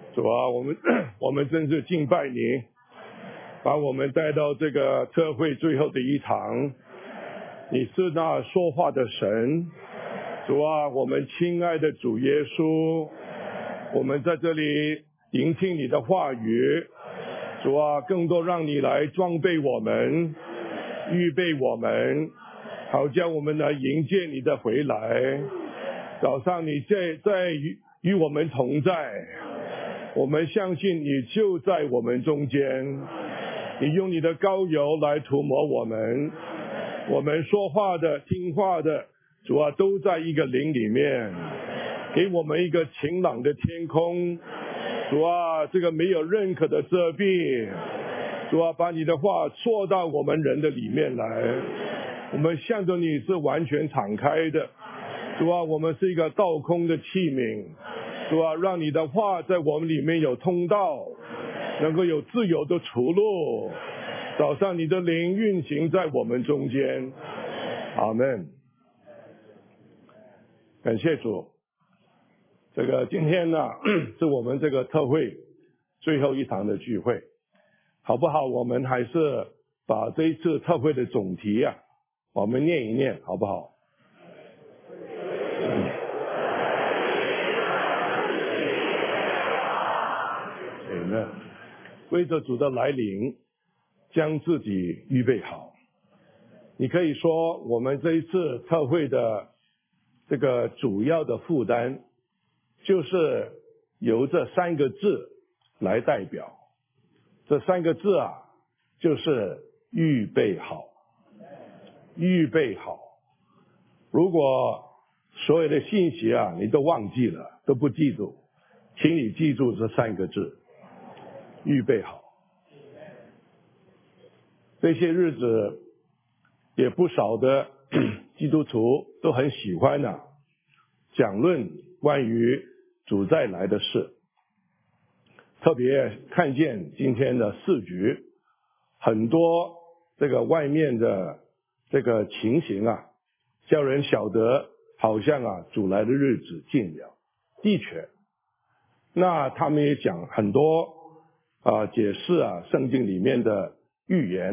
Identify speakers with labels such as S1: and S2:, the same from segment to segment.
S1: 主啊，我们真是敬拜你，把我们带到这个特会最后的一堂。你是那说话的神，主啊，我们亲爱的主耶稣，我们在这里聆听你的话语。主啊，更多让你来装备我们，预备我们，好叫我们来迎接你的回来。早上你在与我们同在，我们相信你就在我们中间，你用你的膏油来涂抹我们，我们说话的听话的，主啊，都在一个灵里面，给我们一个晴朗的天空。主啊，这个没有任何的遮蔽，主啊，把你的话说到我们人的里面来，我们向着你是完全敞开的。主啊，我们是一个倒空的器皿，主啊，让你的话在我们里面有通道，能够有自由的出路。早上你的灵运行在我们中间，阿们。感谢主。这个今天呢，是我们这个特会最后一堂的聚会，好不好？我们还是把这一次特会的总题啊，我们念一念，好不好？为着主的来临，将自己预备好。你可以说，我们这一次特会的这个主要的负担，就是由这三个字来代表。这三个字啊，就是预备好。预备好。如果所有的信息啊，你都忘记了，都不记住，请你记住这三个字，预备好。这些日子也不少的基督徒都很喜欢讲论关于主再来的事，特别看见今天的市局，很多这个外面的这个情形啊，叫人晓得好像主来的日子近了。的确，那他们也讲很多解释圣经里面的预言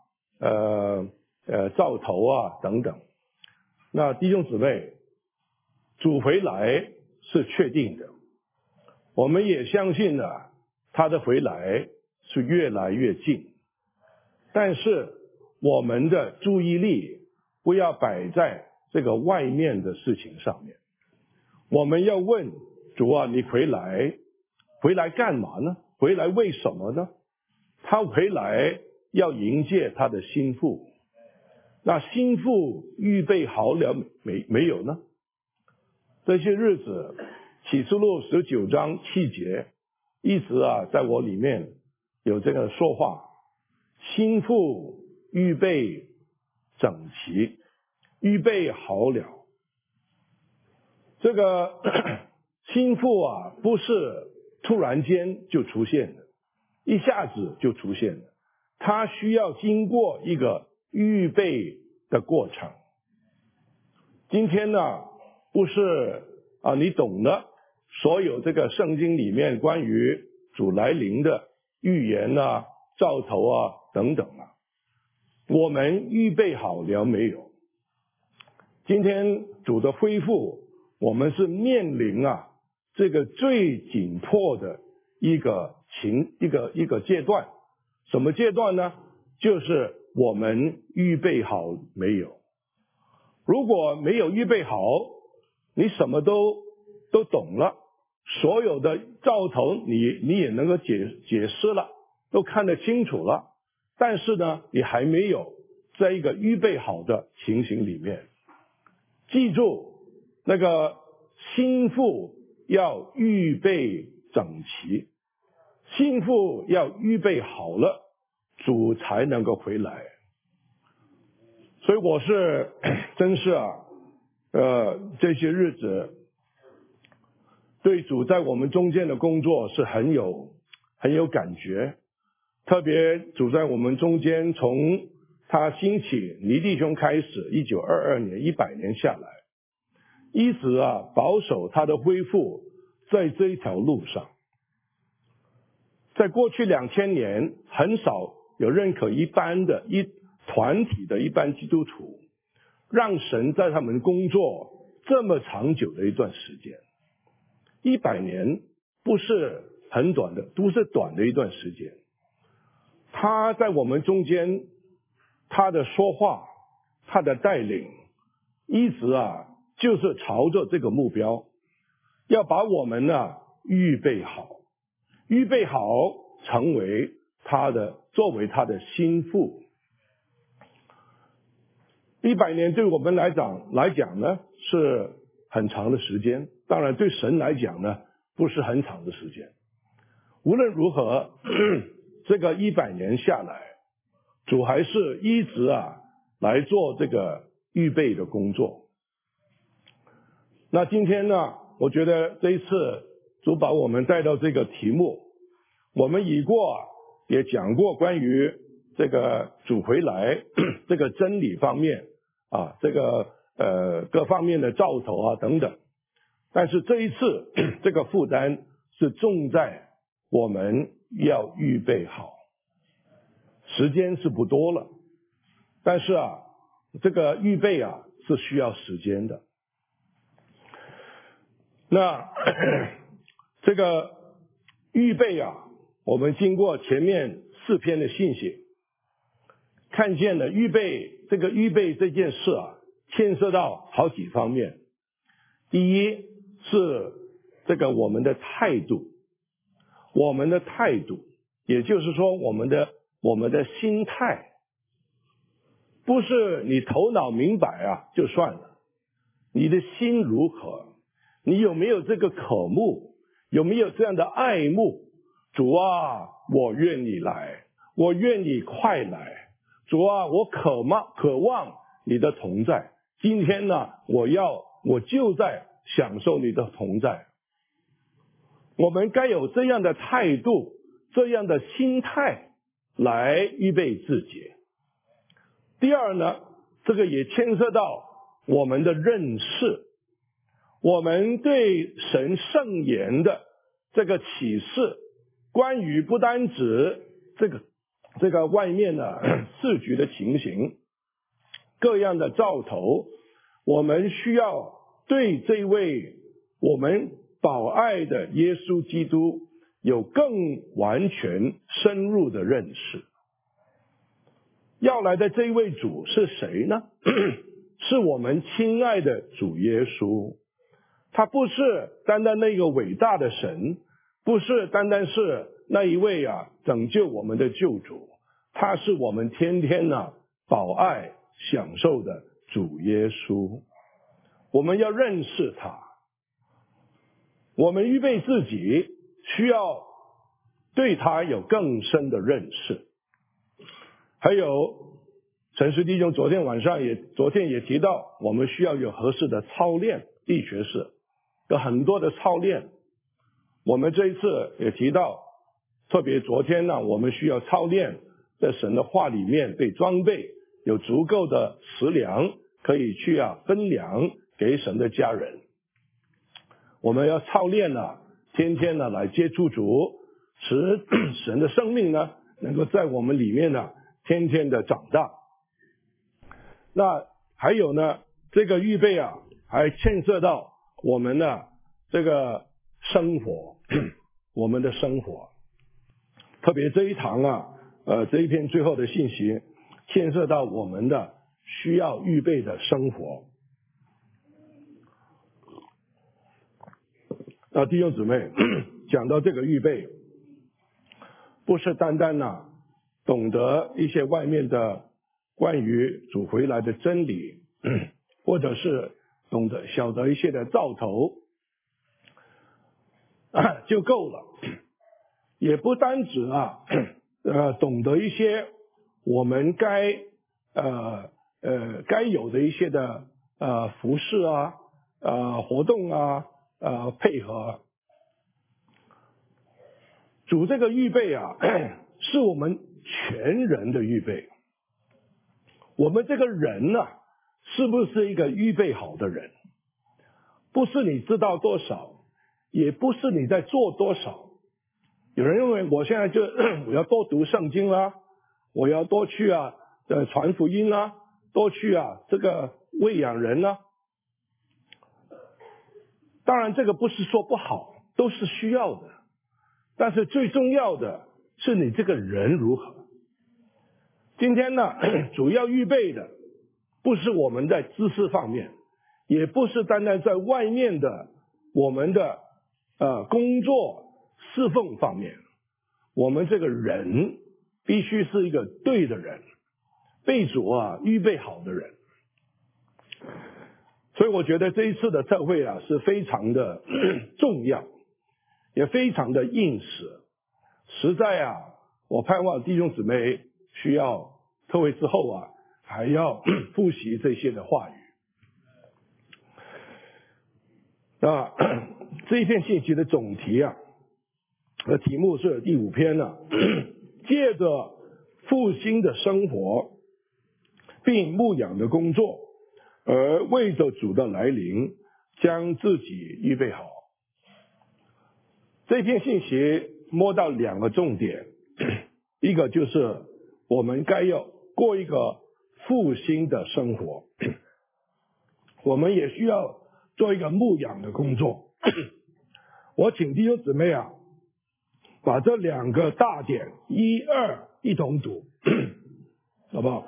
S1: 兆头等等。那弟兄姊妹，主回来是确定的，我们也相信他的回来是越来越近。但是我们的注意力不要摆在这个外面的事情上面，我们要问主啊，你回来干嘛呢？回来为什么呢？他回来要迎接他的心腹，那心腹预备好了没有呢？这些日子启示录19章7节一直在我里面有这个说话，心腹预备整齐，预备好了。这个心腹不是突然间就出现的，一下子就出现的，它需要经过一个预备的过程。今天不是你懂了所有这个圣经里面关于主来临的预言兆头等等我们预备好了没有？今天主的恢复，我们是面临这个最紧迫的一个阶段。什么阶段呢？就是我们预备好没有？如果没有预备好，你什么都懂了，所有的兆头你也能够解释了，都看得清楚了，但是呢，你还没有在一个预备好的情形里面。记住，那个心腹要预备整齐，心腹要预备好了，主才能够回来。所以我是真是这些日子对主在我们中间的工作是很有感觉。特别主在我们中间，从他兴起尼弟兄开始，1922年100年下来，一直保守他的恢复在这一条路上。 在过去2000年，很少有认可一般的团体的一般基督徒，让神在他们工作这么长久的一段时间。100年不是很短的，不是短的一段时间。他在我们中间，他的说话，他的带领，一直就是朝着这个目标，要把我们预备好成为作为他的心腹。100年对我们来讲呢是很长的时间，当然对神来讲呢不是很长的时间。无论如何，这个100年下来，主还是一直来做这个预备的工作。那今天呢，我觉得这一次主把我们带到这个题目，我们也讲过关于这个主回来这个真理方面这个各方面的兆头等等。但是这一次这个负担是重在我们要预备好，时间是不多了，但是这个预备是需要时间的。那这个预备我们经过前面4篇的信息，看见了预备这件事牵涉到好几方面。第一是这个我们的态度，也就是说我们的心态，不是你头脑明白就算了，你的心如何？你有没有这个渴慕？有没有这样的爱慕？主我愿你来，我愿你快来。主我渴望你的同在。今天呢，我就在享受你的同在。我们该有这样的态度，这样的心态来预备自己。第二呢，这个也牵涉到我们的认识，我们对神圣言的这个启示，关于不单指这个外面的世局的情形，各样的兆头，我们需要对这位我们宝爱的耶稣基督有更完全深入的认识。要来的这一位主是谁呢？是我们亲爱的主耶稣。他不是单单那个伟大的神，不是单单是那一位拯救我们的救主，他是我们天天宝爱享受的主耶稣。我们要认识他，我们预备自己，需要对他有更深的认识。还有陈师弟兄昨天也提到，我们需要有合适的操练，力学士有很多的操练。我们这一次也提到，特别昨天呢，我们需要操练在神的话里面被装备，有足够的食粮可以去分粮给神的家人。我们要操练天天来接触主，使神的生命能够在我们里面天天的长大。那还有呢，这个预备还牵涉到我们这个生活，我们的生活，特别这一堂这一篇最后的信息牵涉到我们的需要预备的生活。弟兄姊妹，讲到这个预备，不是单单懂得一些外面的关于主回来的真理，或者是晓得一些的兆头就够了，也不单止懂得一些我们该有的一些的服饰活动配合。主这个预备是我们全人的预备。我们这个人是不是一个预备好的人？不是你知道多少，也不是你在做多少。 有人认为我现在就我要多读圣经啦，我要多去传福音啦，多去这个喂养人啦。当然这个不是说不好，都是需要的，但是最重要的是你这个人如何。今天呢，主要预备的不是我们在知识方面，也不是单单在外面的我们的工作侍奉方面，我们这个人必须是一个对的人，被主预备好的人。所以我觉得这一次的特会是非常的重要，也非常的应时。实在我盼望弟兄姊妹需要特会之后还要复习这些的话语。那这一篇信息的总题的题目是第5篇借着复兴的生活并牧养的工作，而为着主的来临将自己预备好。这篇信息摸到2个重点，一个就是我们该要过一个复兴的生活，我们也需要做一个牧养的工作。我请弟兄姊妹把这2个大点1、2一同读，好不好？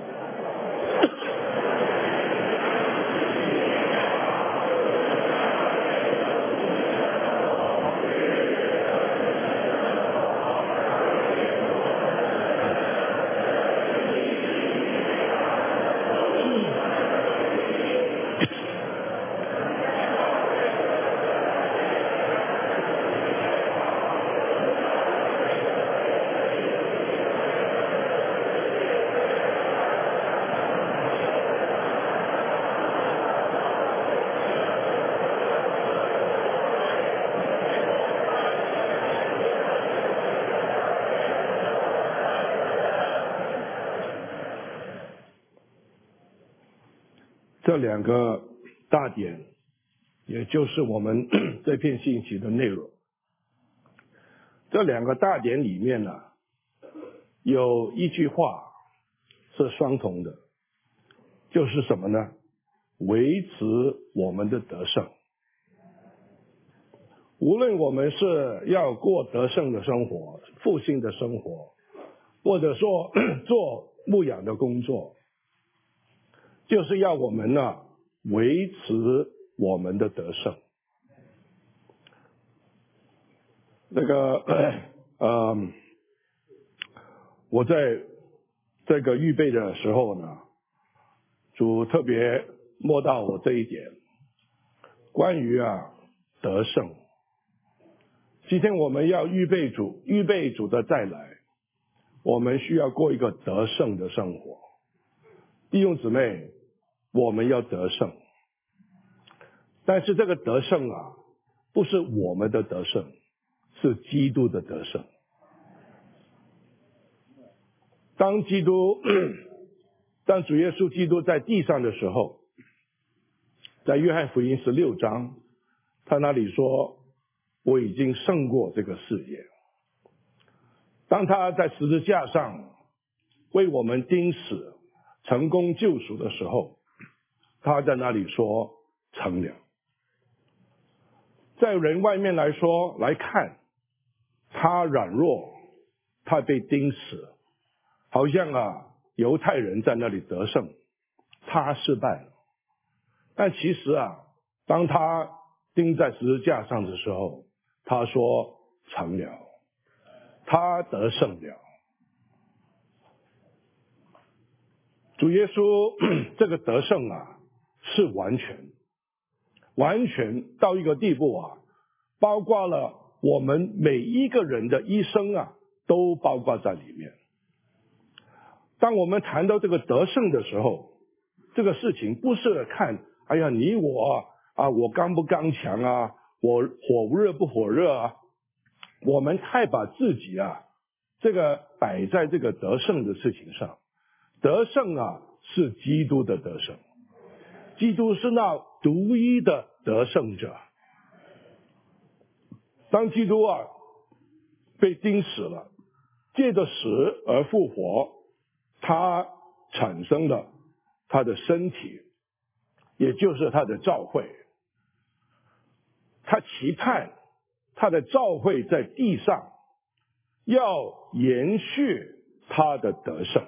S1: 这2个大点，也就是我们这篇信息的内容。这2个大点里面有一句话是相同的，就是什么呢？维持我们的得胜。无论我们是要过得胜的生活、复兴的生活，或者说做牧养的工作，就是要我们维持我们的得胜。那个我在这个预备的时候呢，主特别摸到我这一点，关于得胜。今天我们要预备主的再来，我们需要过一个得胜的生活。弟兄姊妹，我们要得胜，但是这个得胜不是我们的得胜，是基督的得胜。当主耶稣基督在地上的时候，在约翰福音16章，他那里说，我已经胜过这个世界。当他在十字架上为我们钉死，成功救赎的时候，他在那里说成了。在人外面来看，他软弱，他被钉死，好像犹太人在那里得胜，他失败了。但其实当他钉在十字架上的时候，他说成了，他得胜了。主耶稣这个得胜是完全到一个地步包括了我们每一个人的一生都包括在里面。当我们谈到这个得胜的时候，这个事情不是看你我我刚不刚强我火热不火热我们太把自己这个摆在这个得胜的事情上。得胜是基督的得胜，基督是那独一的得胜者。当基督被钉死了，借着死而复活，他产生了他的身体，也就是他的召会。他期盼他的召会在地上要延续他的得胜。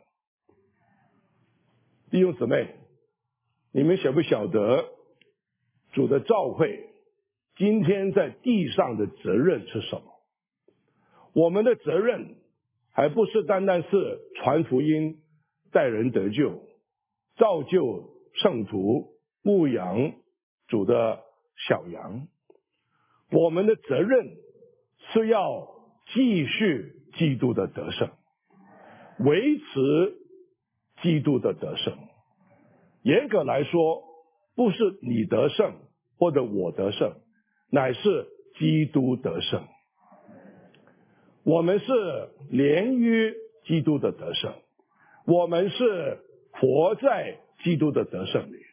S1: 弟兄姊妹，你们晓不晓得主的召会今天在地上的责任是什么？我们的责任还不是单单是传福音、带人得救、造就圣徒、牧养主的小羊，我们的责任是要继续基督的得胜，维持基督的得胜。严格来说，不是你得胜或者我得胜，乃是基督得胜。我们是连于基督的得胜，我们是活在基督的得胜里。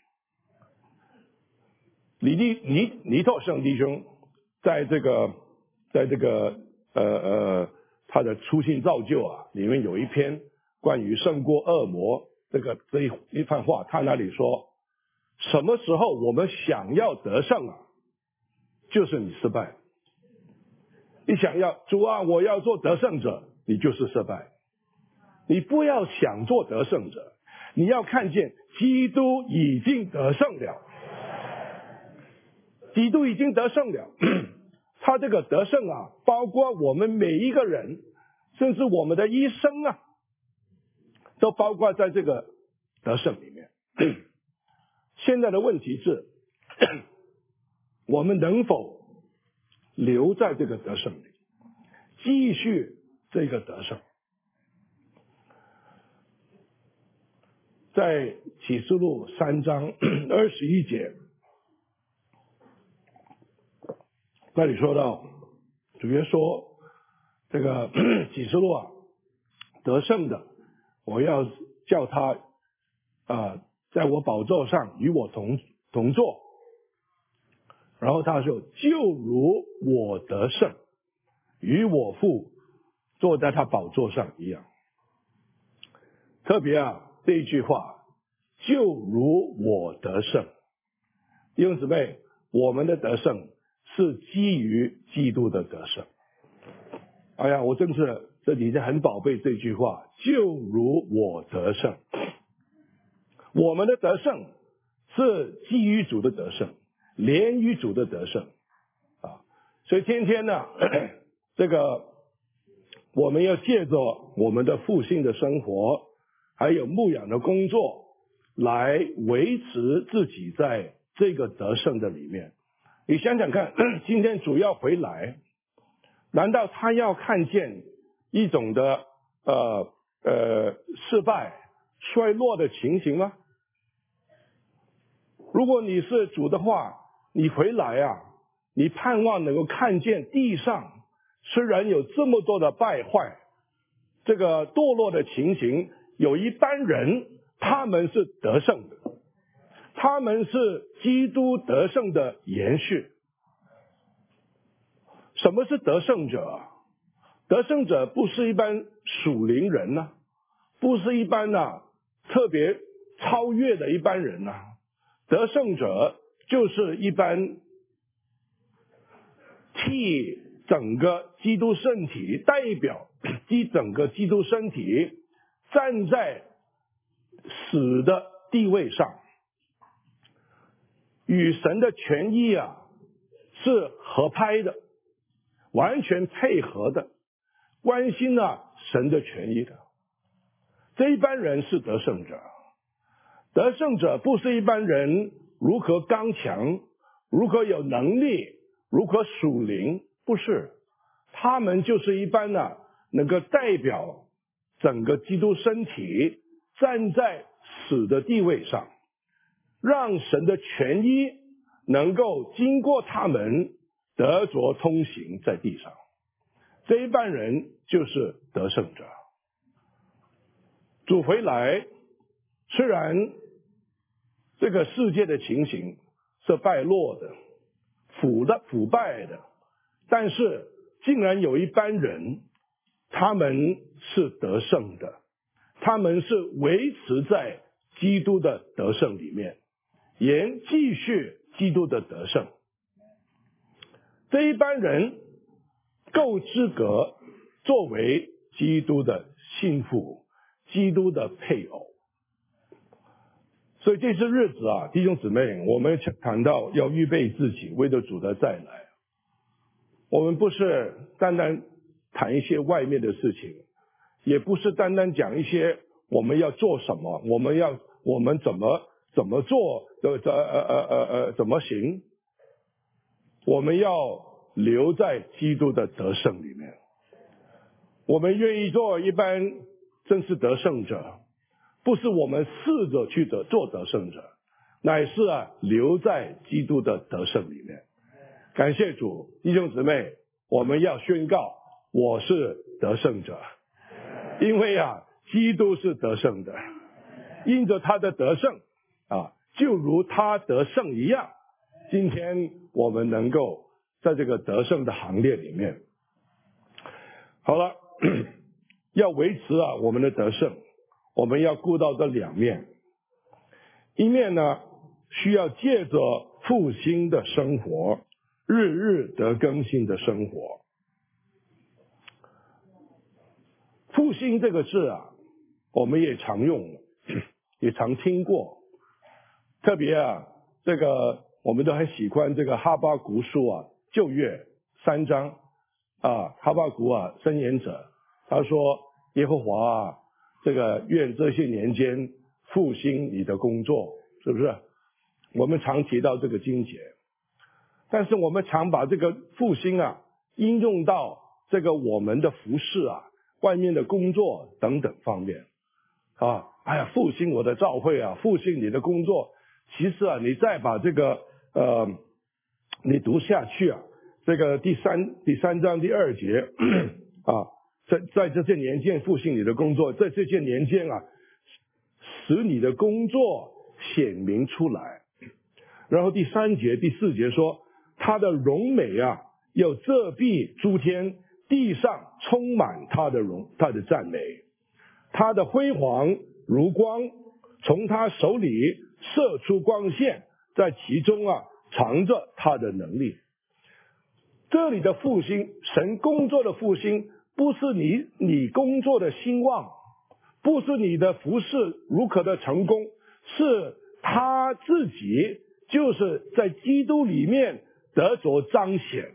S1: 尼托圣弟兄在这个他的初信造就啊里面有一篇关于胜过恶魔这一番话，他那里说，什么时候我们想要得胜啊，就是你失败。你想要主啊，我要做得胜者，你就是失败。你不要想做得胜者，你要看见基督已经得胜了，基督已经得胜了。他这个得胜啊，包括我们每一个人，甚至我们的一生啊，都包括在这个得胜里面。现在的问题是，我们能否留在这个得胜里，继续这个得胜？在启示录3章21节，那里说到，主耶稣说，这个启示录啊，得胜的，我要叫他在我宝座上与我同坐。然后他说，就如我得胜，与我父坐在他宝座上一样。特别这一句话，就如我得胜。弟兄姊妹，我们的得胜是基于基督的得胜。哎呀，我真是这几天很宝贝这句话，就如我得胜。我们的得胜是基于主的得胜，连于主的得胜啊！所以天天呢，这个我们要借着我们的复兴的生活，还有牧养的工作，来维持自己在这个得胜的里面。你想想看，今天主要回来，难道他要看见一种的失败、衰落的情形吗？如果你是主的话，你回来你盼望能够看见地上虽然有这么多的败坏，这个堕落的情形，有一般人他们是得胜的，他们是基督得胜的延续。什么是得胜者？得胜者不是一般属灵人不是一般特别超越的一般人得胜者就是一般替整个基督身体，代表整个基督身体站在死的地位上，与神的权益是合拍的，完全配合的，关心神的权益的。这一般人是得胜者。得胜者不是一般人如何刚强，如何有能力，如何属灵，不是。他们就是一般能够代表整个基督身体站在死的地位上，让神的权益能够经过他们得着通行在地上。这一般人就是得胜者。主回来，虽然这个世界的情形是败落的、腐败的，但是竟然有一般人他们是得胜的，他们是维持在基督的得胜里面，也继续基督的得胜。这一班人够资格作为基督的心腹，基督的配偶。所以这次日子啊，弟兄姊妹，我们谈到要预备自己，为着主的再来。我们不是单单谈一些外面的事情，也不是单单讲一些我们要做什么，我们怎么做，怎么行。我们要留在基督的得胜里面。我们愿意做一般真是得胜者，不是我们试着去做得胜者，乃是留在基督的得胜里面。感谢主，弟兄姊妹，我们要宣告我是得胜者，因为基督是得胜的，因着他的得胜就如他得胜一样，今天我们能够在这个得胜的行列里面。好了，要维持我们的得胜，我们要顾到这两面。一面呢，需要借着复兴的生活，日日得更新的生活。复兴这个字我们也常用，也常听过。特别这个我们都很喜欢这个哈巴谷书旧约3章哈巴谷申言者，他说耶和华这个愿这些年间复兴你的工作，是不是？我们常提到这个经节，但是我们常把这个复兴应用到这个我们的服事外面的工作等等方面复兴我的教会复兴你的工作。其实你再把这个你读下去这个第三章第2节在这些年间复兴你的工作，在这些年间使你的工作显明出来。然后第3节第4节说，他的荣美要遮蔽诸天，地上充满他的赞美，他的辉煌如光，从他手里射出光线，在其中藏着他的能力。这里的复兴，神工作的复兴，不是你工作的兴旺，不是你的服事如何的成功，是他自己就是在基督里面得着彰显。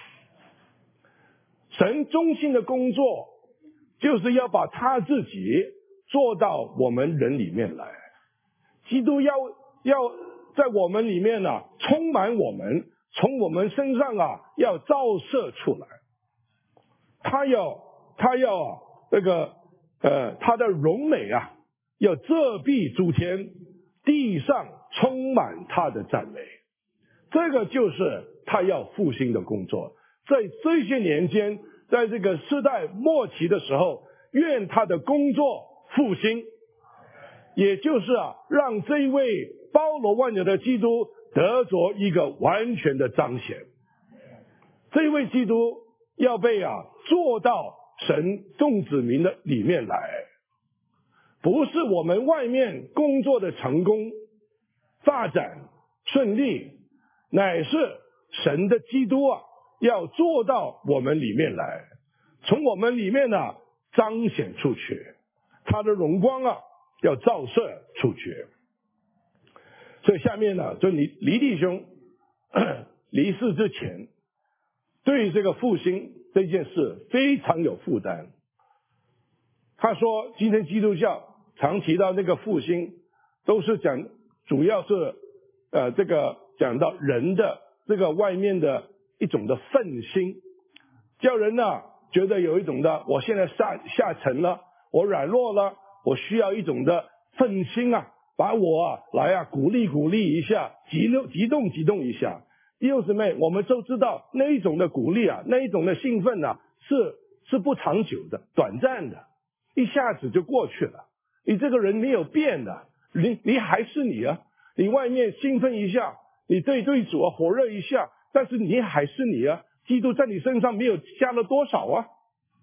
S1: 神中心的工作就是要把他自己做到我们人里面来。基督要在我们里面充满我们，从我们身上要照射出来。他要这个他的荣美要遮蔽诸天，地上充满他的赞美。这个就是他要复兴的工作。在这些年间，在这个世代末期的时候，愿他的工作复兴，也就是让这一位包罗万有的基督得着一个完全的彰显。这一位基督要被做到神众子民的里面来，不是我们外面工作的成功发展顺利，乃是神的基督要做到我们里面来，从我们里面彰显出去，他的荣光要照射出去。所以下面就黎弟兄离世之前，对这个复兴这件事非常有负担。他说今天基督教常提到那个复兴，都是主要是这个讲到人的这个外面的一种的愤心，叫人觉得有一种的我现在下沉了，我软弱了，我需要一种的愤心把我来鼓励一下，激动一下。弟兄姊妹，我们都知道那一种的鼓励那一种的兴奋是不长久的，短暂的，一下子就过去了。你这个人没有变的，你还是你你外面兴奋一下，你对主火热一下，但是你还是你基督在你身上没有加了多少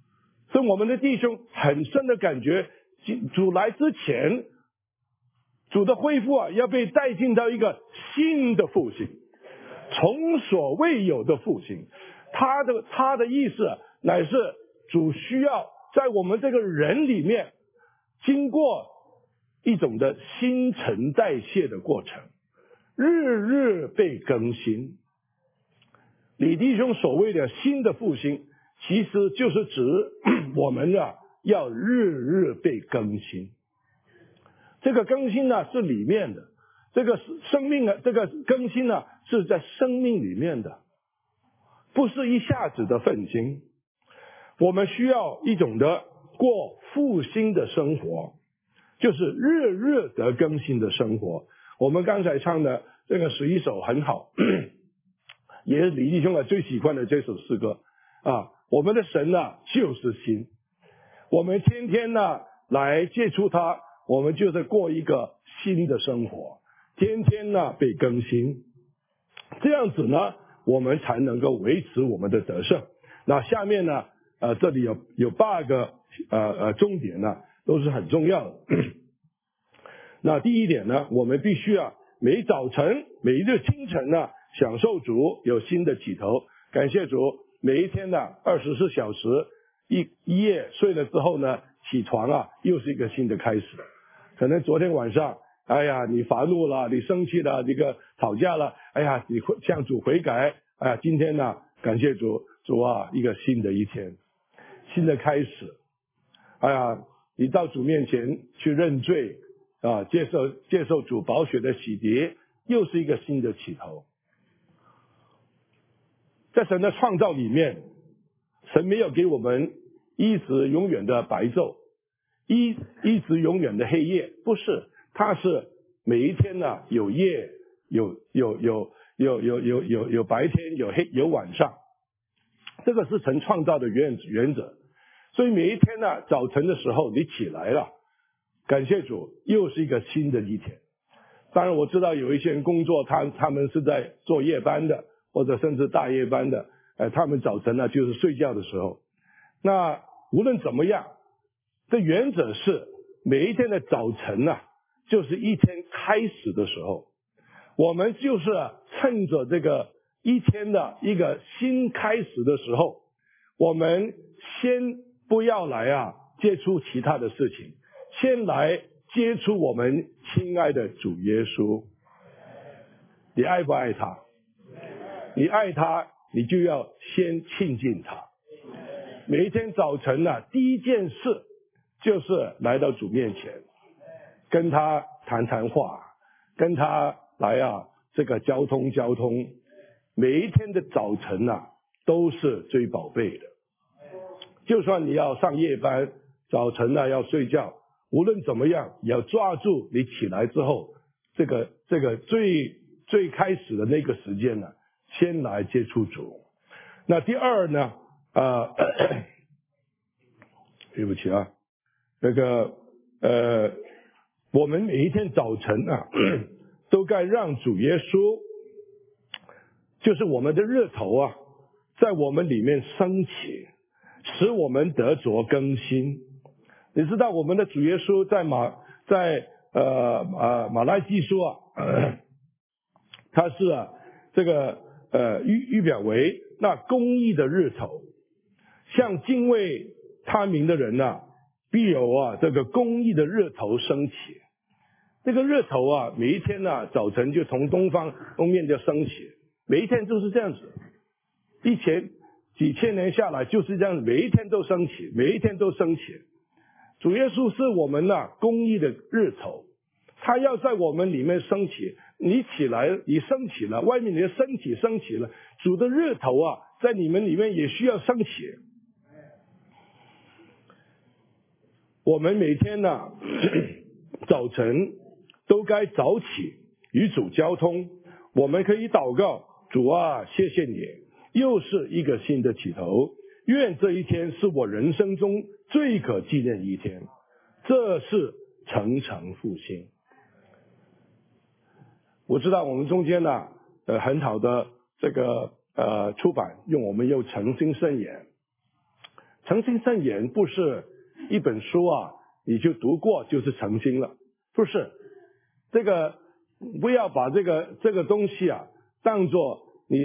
S1: 所以我们的弟兄很深的感觉，主来之前，主的恢复要被带进到一个新的复兴，从所未有的复兴。他的意思乃是主需要在我们这个人里面经过一种的新陈代谢的过程，日日被更新。李弟兄所谓的新的复兴，其实就是指我们要日日被更新。这个更新是里面的，这个生命这个更新是在生命里面的，不是一下子的奋兴。我们需要一种的过复兴的生活，就是日日得更新的生活。我们刚才唱的这个11首很好，也是李弟兄最喜欢的这首诗歌我们的神就是新，我们天天来接触他，我们就是过一个新的生活，天天被更新，这样子我们才能够维持我们的得胜。那下面这里有8个重点都是很重要的。那第一点我们必须每早晨每一日清晨享受主有新的起头，感谢主，每一天24小时一夜睡了之后起床又是一个新的开始。可能昨天晚上你发怒了，你生气了，你吵架了，你向主悔改，今天感谢主，主一个新的一天，新的开始。你到主面前去认罪接受主宝血的洗涤，又是一个新的起头。在神的创造里面，神没有给我们一直永远的白昼，一直永远的黑夜，不是，它是每一天有夜，有白天，有晚上，这个是神创造的原则。所以每一天早晨的时候你起来了，感谢主，又是一个新的一天。当然我知道有一些人工作，他们是在做夜班的，或者甚至大夜班的，他们早晨就是睡觉的时候。那无论怎么样，这原则是每一天的早晨就是一天开始的时候，我们就是趁着这个一天的一个新开始的时候，我们先不要来接触其他的事情，先来接触我们亲爱的主耶稣。你爱不爱他？你爱他，你就要先亲近他。每一天早晨第一件事就是来到主面前，跟他谈话，跟他来这个交通。每一天的早晨都是最宝贝的。就算你要上夜班，早晨要睡觉，无论怎么样，也要抓住你起来之后这个最开始的那个时间先来接触主。那第二对不起那个我们每一天早晨都该让主耶稣，就是我们的日头在我们里面升起，使我们得着更新。你知道我们的主耶稣在马拉基书他是这个预表为那公义的日头，像敬畏他名的人必有这个公义的日头升起。这个日头每一天早晨就从东面就升起，每一天就是这样子，几千年下来就是这样子，每一天都升起，每一天都升起。主耶稣是我们公义的日头，他要在我们里面升起。你起来，你升起了，外面你的身体升起了，主的日头在你们里面也需要升起。我们每天早晨都该早起与主交通，我们可以祷告，主谢谢你，又是一个新的起头，愿这一天是我人生中最可纪念一天，这是诚诚复兴。我知道我们中间很好的这个出版用我们又诚心圣言， 诚心圣言不是一本书啊，你就读过就是诚心了，不是。这个不要把这个东西啊当作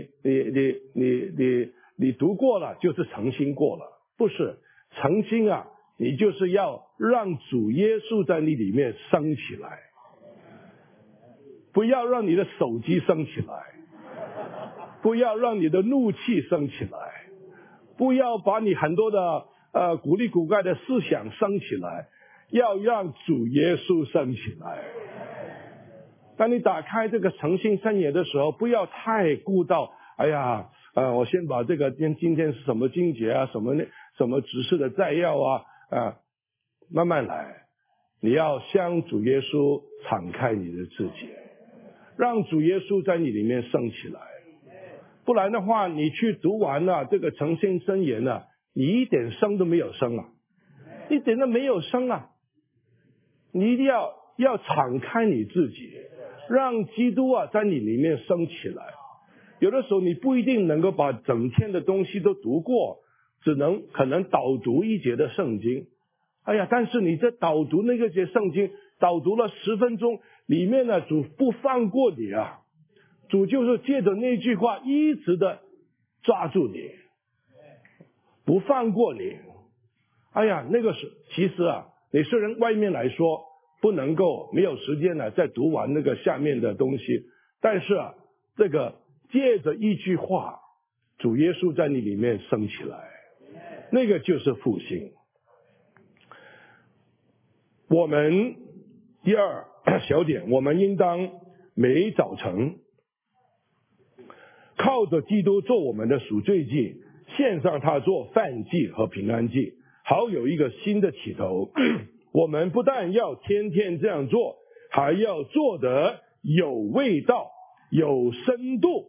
S1: 你读过了就是诚心过了，不是。诚心啊，你就是要让主耶稣在你里面升起来，不要让你的手机升起来，不要让你的怒气升起来，不要把你很多的古里古怪的思想升起来，要让主耶稣升起来。当你打开这个诚心圣言的时候，不要太顾到哎呀我先把这个今天是什么经节啊，什么执事的摘要啊慢慢来。你要向主耶稣敞开你的自己，让主耶稣在你里面升起来。不然的话，你去读完了这个诚心圣言啊，你一点声都没有声啊，一点都没有声啊。你一定要敞开你自己，让基督啊在你里面升起来。有的时候你不一定能够把整天的东西都读过，可能导读一节的圣经。哎呀，但是你这导读那个节圣经，导读了10分钟，里面呢主不放过你啊，主就是借着那句话一直的抓住你，不放过你。哎呀，那个是其实啊，你虽然外面来说不能够没有时间呢再读完那个下面的东西，但是啊，这个借着一句话，主耶稣在你里面升起来，那个就是复兴。我们第二小点，我们应当每早晨靠着基督做我们的赎罪祭，献上他做燔祭和平安祭，好有一个新的起头。我们不但要天天这样做，还要做得有味道有深度。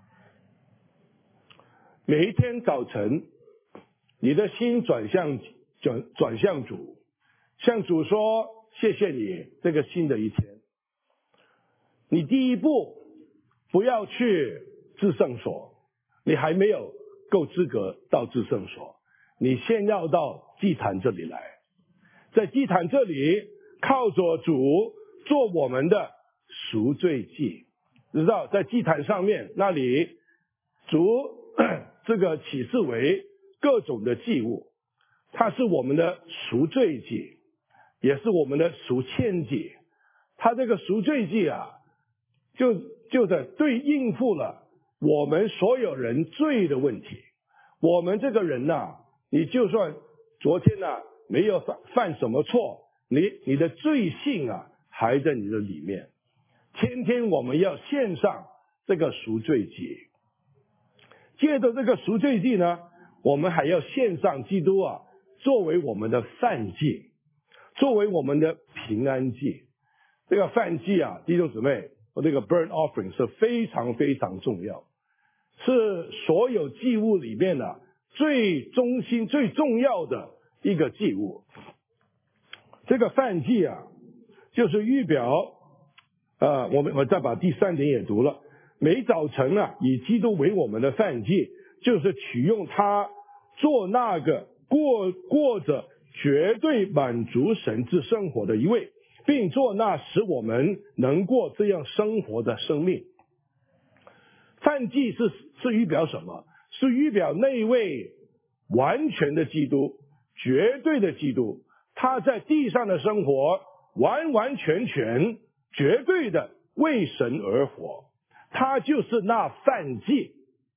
S1: 每一天早晨你的心转向主，向主说谢谢你这个新的一天。你第一步不要去至圣所，你还没有够资格到至圣所，你先要到祭坛这里来，在祭坛这里靠着主做我们的赎罪祭。知道在祭坛上面那里主这个启示为各种的祭物，它是我们的赎罪祭，也是我们的赎愆祭。它这个赎罪祭啊，就在对应付了我们所有人罪的问题。我们这个人啊，你就算昨天啊没有犯什么错，你的罪性啊还在你的里面。天天我们要献上这个赎罪祭，借着这个赎罪祭呢，我们还要献上基督啊作为我们的燔祭，作为我们的平安祭。这个燔祭啊，弟兄姊妹，这个 burnt offering 是非常非常重要，是所有祭物里面的最中心最重要的一个祭物。这个燔祭啊，就是预表我再把第3点也读了。每早晨啊，以基督为我们的燔祭，就是取用他做那个过着绝对满足神之生活的一位，并做那使我们能过这样生活的生命。燔祭是预表什么？是预表那一位完全的基督，绝对的基督，他在地上的生活完完全全绝对的为神而活，他就是那燔祭。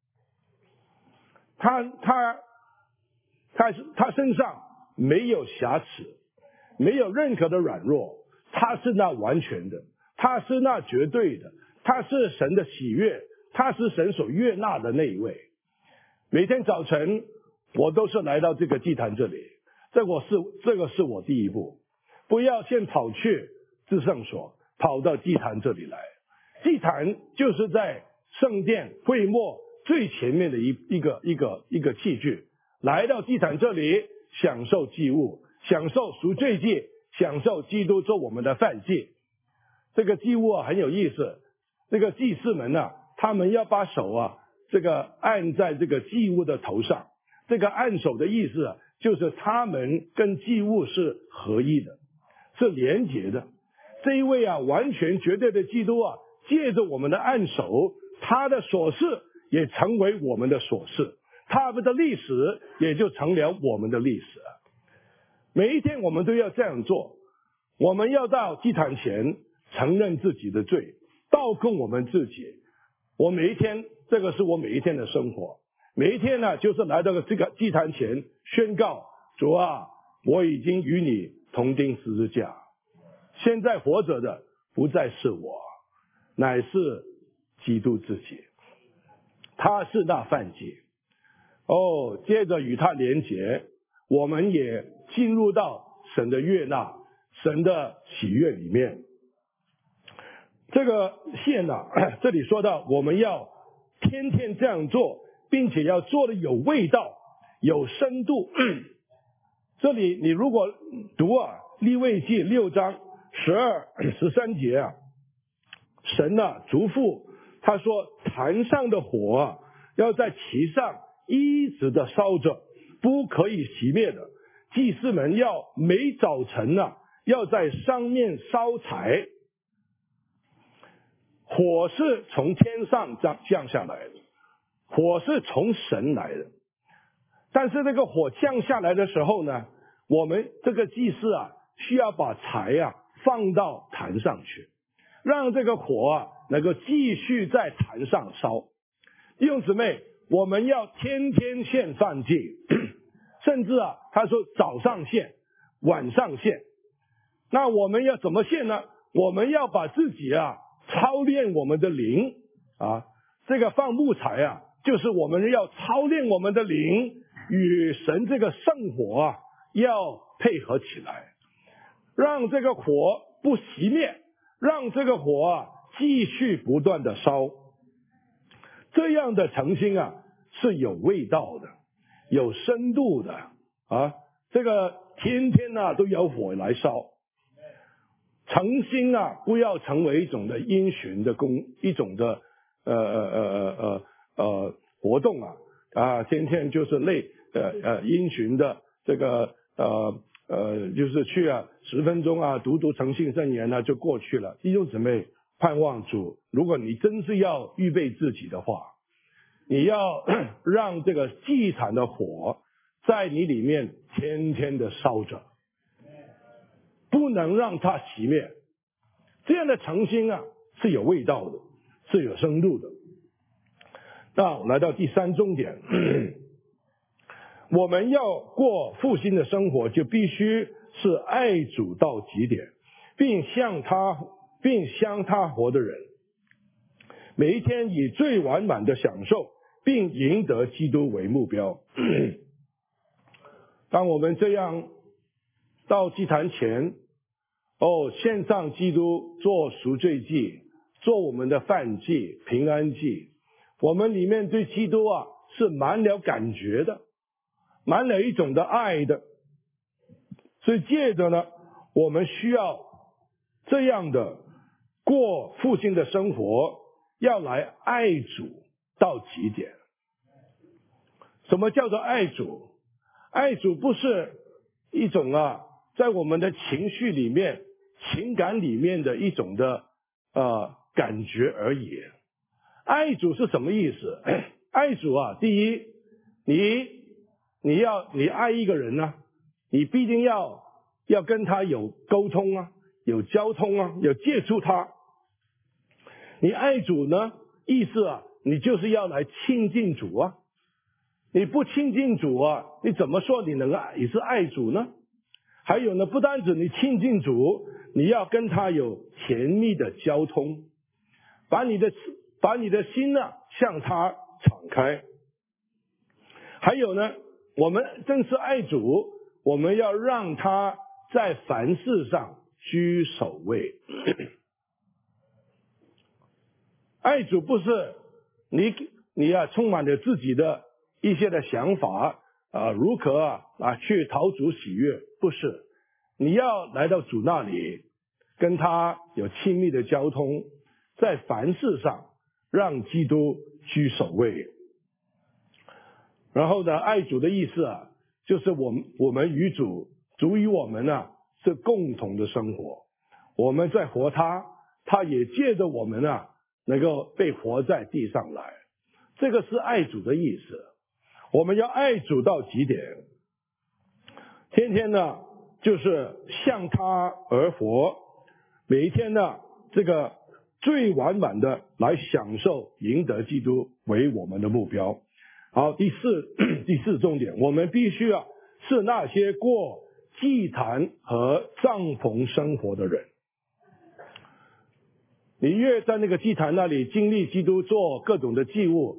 S1: 他身上没有瑕疵，没有任何的软弱，他是那完全的，他是那绝对的，他是神的喜悦，他是神所悦纳的那一位。每天早晨我都是来到这个祭坛这里，这个是我第一步，不要先跑去至圣所，跑到祭坛这里来。祭坛就是在圣殿会幕最前面的一个器具，来到祭坛这里享受祭物，享受赎罪祭，享受基督做我们的燔祭。这个祭物啊很有意思，这个祭司们啊，他们要把手啊这个按在这个祭物的头上， 这个按手的意思啊，就是他们跟祭物是合一的，是连结的。这一位啊，完全绝对的基督啊，借着我们的按手，他的所事也成为我们的所事，他们的历史也就成了我们的历史。每一天我们都要这样做，我们要到祭坛前承认自己的罪，倒供我们自己。我每一天，这个是我每一天的生活。每一天呢，就是来到这个祭坛前宣告：主啊，我已经与你同钉十字架。现在活着的不再是我，乃是基督自己。他是那燔祭。接着与他连结，我们也进入到神的悦纳、神的喜悦里面。这个线呢，这里说到我们要天天这样做，并且要做的有味道、有深度。这里你如果读利未记6章12、13节啊，神嘱咐他说，坛上的火要在其上一直的烧着，不可以熄灭的。祭司们要每早晨要在上面烧柴。火是从天上降下来的，火是从神来的。但是这个火降下来的时候呢，我们这个祭司需要把柴放到坛上去，让这个火能够继续在坛上烧。弟兄姊妹，我们要天天献燔祭，甚至他说早上献，晚上献。那我们要怎么献呢？我们要把自己操练我们的灵这个放木材就是我们要操练我们的灵与神这个圣火要配合起来，让这个火不熄灭，让这个火继续不断的烧。这样的诚心是有味道的，有深度的这个天天都有火来烧。诚心不要成为一种的因循的一种的活动天天就是因循的这个就是去10分钟读诚信圣言就过去了。弟兄姊妹，盼望主，如果你真是要预备自己的话，你要让这个祭坛的火在你里面天天的烧着，不能让它熄灭。这样的诚心是有味道的，是有深度的。那来到第3重点，我们要过复兴的生活，就必须是爱主到极点，并像他活的人，每一天以最完满的享受，并赢得基督为目标。当我们这样到祭坛前献上基督做赎罪祭，做我们的燔祭、平安祭，我们里面对基督是满了感觉的，满了一种的爱的。所以借着呢，我们需要这样的过复兴的生活，要来爱主到极点。什么叫做爱主？爱主不是一种在我们的情绪里面、情感里面的一种的感觉而已。爱主是什么意思？爱主第一，你爱一个人你必定要跟他有沟通有交通有接触他。你爱主呢，意思你就是要来亲近主你不亲近主你怎么说你能也是爱主呢？还有呢，不单止你亲近主，你要跟他有甜蜜的交通，把你的心向他敞开。还有呢，我们正是爱主，我们要让他在凡事上居首位。爱主不是你充满了自己的一些的想法如何去讨主喜悦，不是。你要来到主那里，跟他有亲密的交通，在凡事上让基督居首位。 然后呢，爱主的意思啊，就是我们与主与我们呢是共同的生活，我们在活他，他也借着我们啊能够被活在地上来，这个是爱主的意思。我们要爱主到极点，天天呢就是向他而活，每一天呢这个最完满的来享受赢得基督为我们的目标。好，第四重点，我们必须是那些过祭坛和帐篷生活的人。你越在那个祭坛那里经历基督做各种的祭物，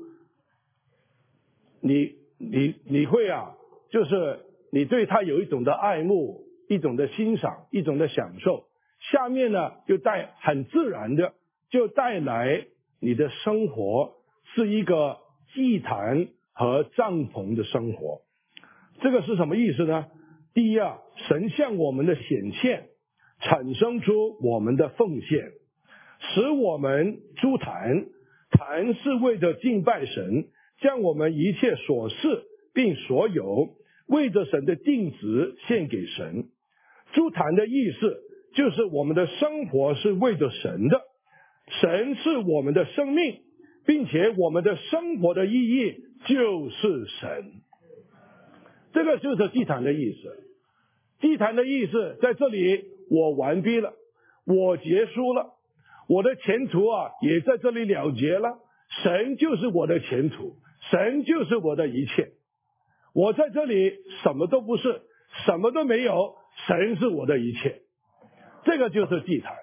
S1: 你会就是你对他有一种的爱慕，一种的欣赏，一种的享受。下面呢就很自然的就带来你的生活是一个祭坛和帐篷的生活。这个是什么意思呢？第一神向我们的显现产生出我们的奉献，使我们筑坛是为着敬拜神，将我们一切所事并所有为着神的定旨献给神。筑坛的意思就是我们的生活是为着神的，神是我们的生命，并且我们的生活的意义就是神。这个就是祭坛的意思。祭坛的意思在这里，我完毕了，我结束了，我的前途也在这里了结了。神就是我的前途，神就是我的一切。我在这里什么都不是，什么都没有，神是我的一切。这个就是祭坛。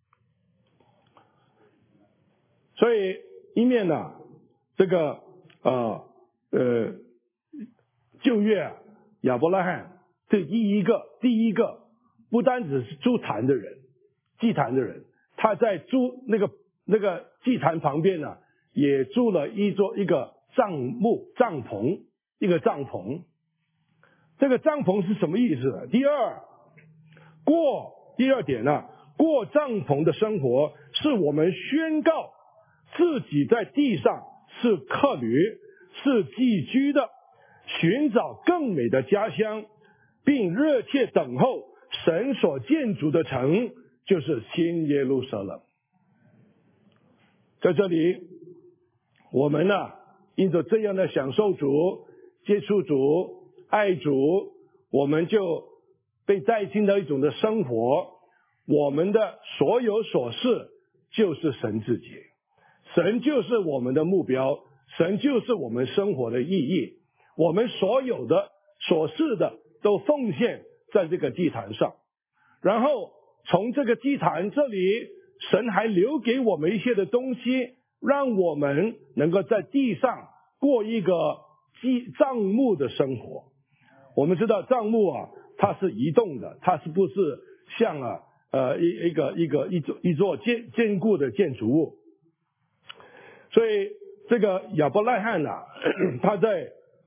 S1: 所以一面呢，这个旧约亚伯拉罕这第一个不单只是筑坛的人，祭坛的人，他在筑那个祭坛旁边呢，也筑了一个帐篷，一个帐篷。这个帐篷是什么意思呢？第二点呢，过帐篷的生活是我们宣告自己在地上是客旅，是寄居的，寻找更美的家乡，并热切等候神所建筑的城，就是新耶路撒冷。在这里我们呢，因着这样的享受主、接触主、爱主，我们就被带进到一种的生活，我们的所有所事就是神自己，神就是我们的目标，神就是我们生活的意义，我们所有的所事的都奉献在这个祭坛上。然后从这个祭坛这里，神还留给我们一些的东西，让我们能够在地上过一个帐幕的生活。我们知道帐幕它是移动的，它是不是像一座坚固的建筑物。所以这个亚伯拉罕他在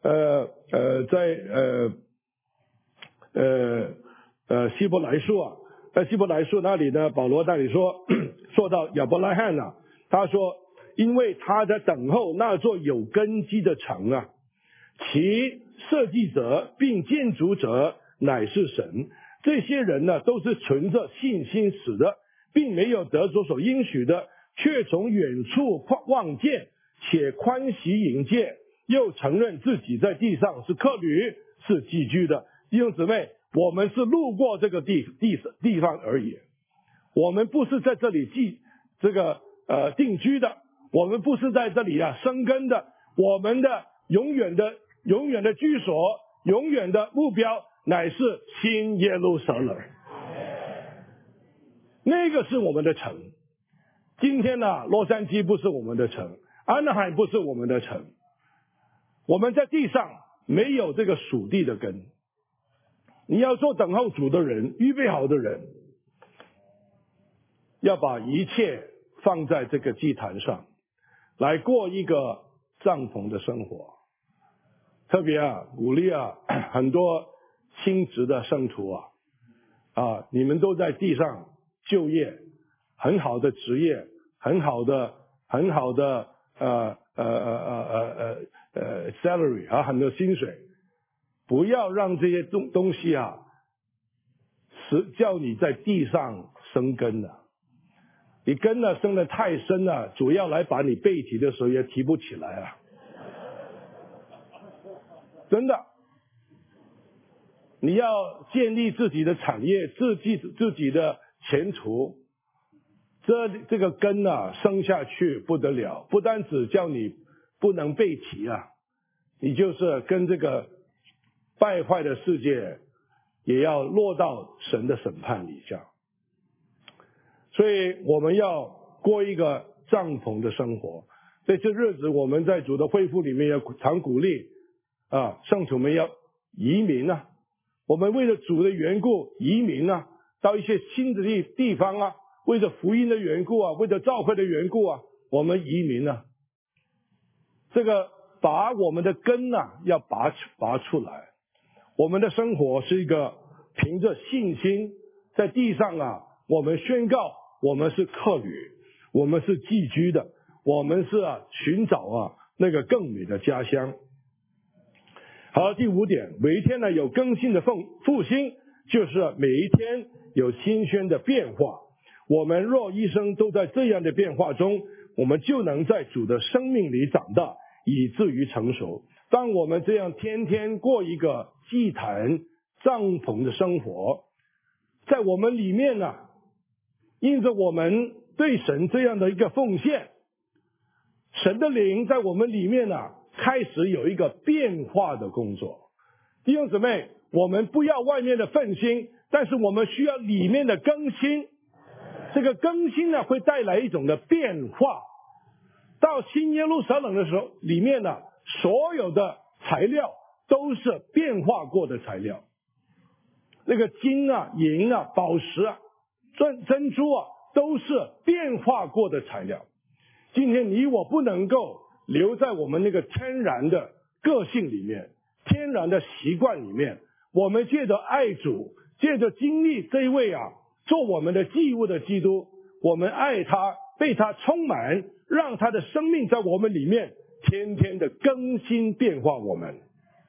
S1: 希伯来书在希伯来书那里呢，保罗那里说到亚伯拉罕他说，因为他在等候那座有根基的城其设计者并建筑者乃是神。这些人呢，都是存着信心死的，并没有得着所应许的，却从远处望见，且欢喜迎接，又承认自己在地上是客旅，是寄居的。弟兄姊妹，我们是路过这个地方而已，我们不是在这里定居的，我们不是在这里生根的，我们的永远的居所，永远的目标乃是新耶路撒冷。那个是我们的城。今天洛杉矶不是我们的城，安纳海不是我们的城，我们在地上没有这个属地的根。你要做等候主的人，预备好的人，要把一切放在这个祭坛上，来过一个帐篷的生活。特别鼓励很多新职的圣徒你们都在地上就业，很好的职业，很好的 salary 啊，很多薪水，不要让这些东西啊，叫你在地上生根了。你根呢生得太深了，主要来把你背提的时候也提不起来啊。真的，你要建立自己的产业，自己的前途，这个根啊生下去不得了，不单只叫你不能背提啊，你就是跟这个败坏的世界也要落到神的审判底下。所以我们要过一个帐篷的生活。在这日子，我们在主的恢复里面要常鼓励圣徒们要移民啊，我们为了主的缘故移民啊，到一些新的地方啊，为了福音的缘故啊，为了教会的缘故啊，我们移民啊。这个把我们的根啊要拔出来。我们的生活是一个凭着信心在地上啊，我们宣告我们是客旅，我们是寄居的，我们是寻找那个更美的家乡。好，第5点，每一天呢有更新的复兴，就是每一天有新鲜的变化。我们若一生都在这样的变化中，我们就能在主的生命里长大，以至于成熟。当我们这样天天过一个祭坛帐篷的生活，在我们里面呢，因着我们对神这样的一个奉献，神的灵在我们里面呢开始有一个变化的工作。弟兄姊妹，我们不要外面的奋兴，但是我们需要里面的更新。这个更新呢会带来一种的变化。到新耶路撒冷的时候，里面呢所有的材料都是变化过的材料。那个金啊、银啊、宝石啊、珍珠啊，都是变化过的材料。今天你我不能够留在我们那个天然的个性里面，天然的习惯里面，我们借着爱主，借着经历这一位做我们的祭物的基督，我们爱他，被他充满，让他的生命在我们里面天天的更新变化我们。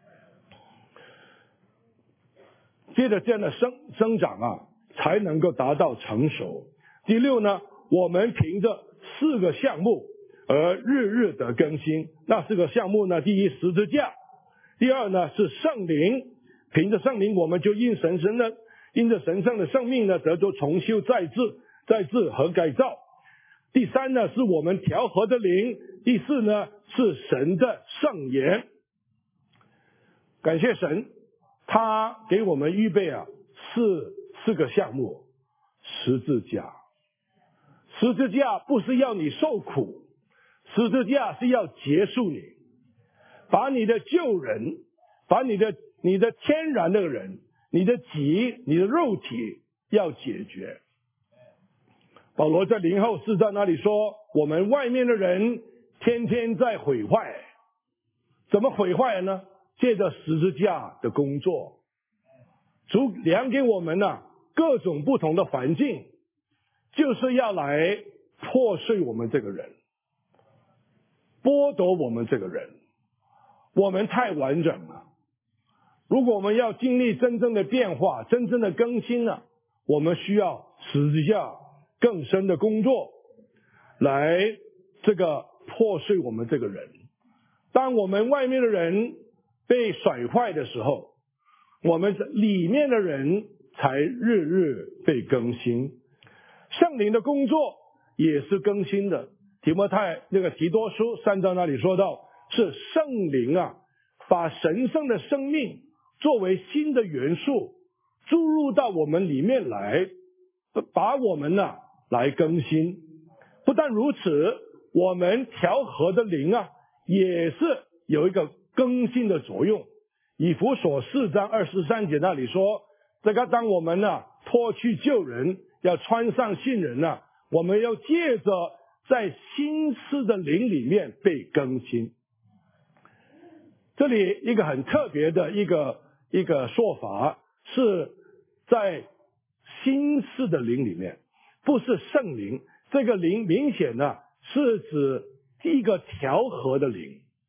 S1: 借着这样的生长才能够达到成熟。第6呢，我们凭着4个项目而日日的更新。那4个项目呢，第一，十字架；第2呢是圣灵，凭着圣灵我们就因着神圣的生命呢得着重修再治和改造。第3呢是我们调和的灵。第4呢是神的圣言。感谢神，他给我们预备四个项目。十字架，十字架不是要你受苦，十字架是要结束你，把你的旧人，把你的天然的人，你的你的肉体要解决。保罗在0后4章那里说，我们外面的人天天在毁坏。怎么毁坏呢？借着十字架的工作，主量给我们各种不同的环境，就是要来破碎我们这个人，剥夺我们这个人。我们太完整了。如果我们要经历真正的变化，真正的更新呢，我们需要十字架更深的工作来这个破碎我们这个人。当我们外面的人被甩坏的时候，我们里面的人才日日被更新。圣灵的工作也是更新的。提多书3章那里说到，是圣灵把神圣的生命作为新的元素注入到我们里面来，把我们来更新。不但如此，我们调和的灵也是有一个更新的作用。以弗所4章23节那里说，这个当我们脱去旧人，要穿上新人我们要借着在新赐的灵里面被更新。这里一个很特别的一个说法，是在新赐的灵里面，不是圣灵。这个灵明显是指一个调和的灵。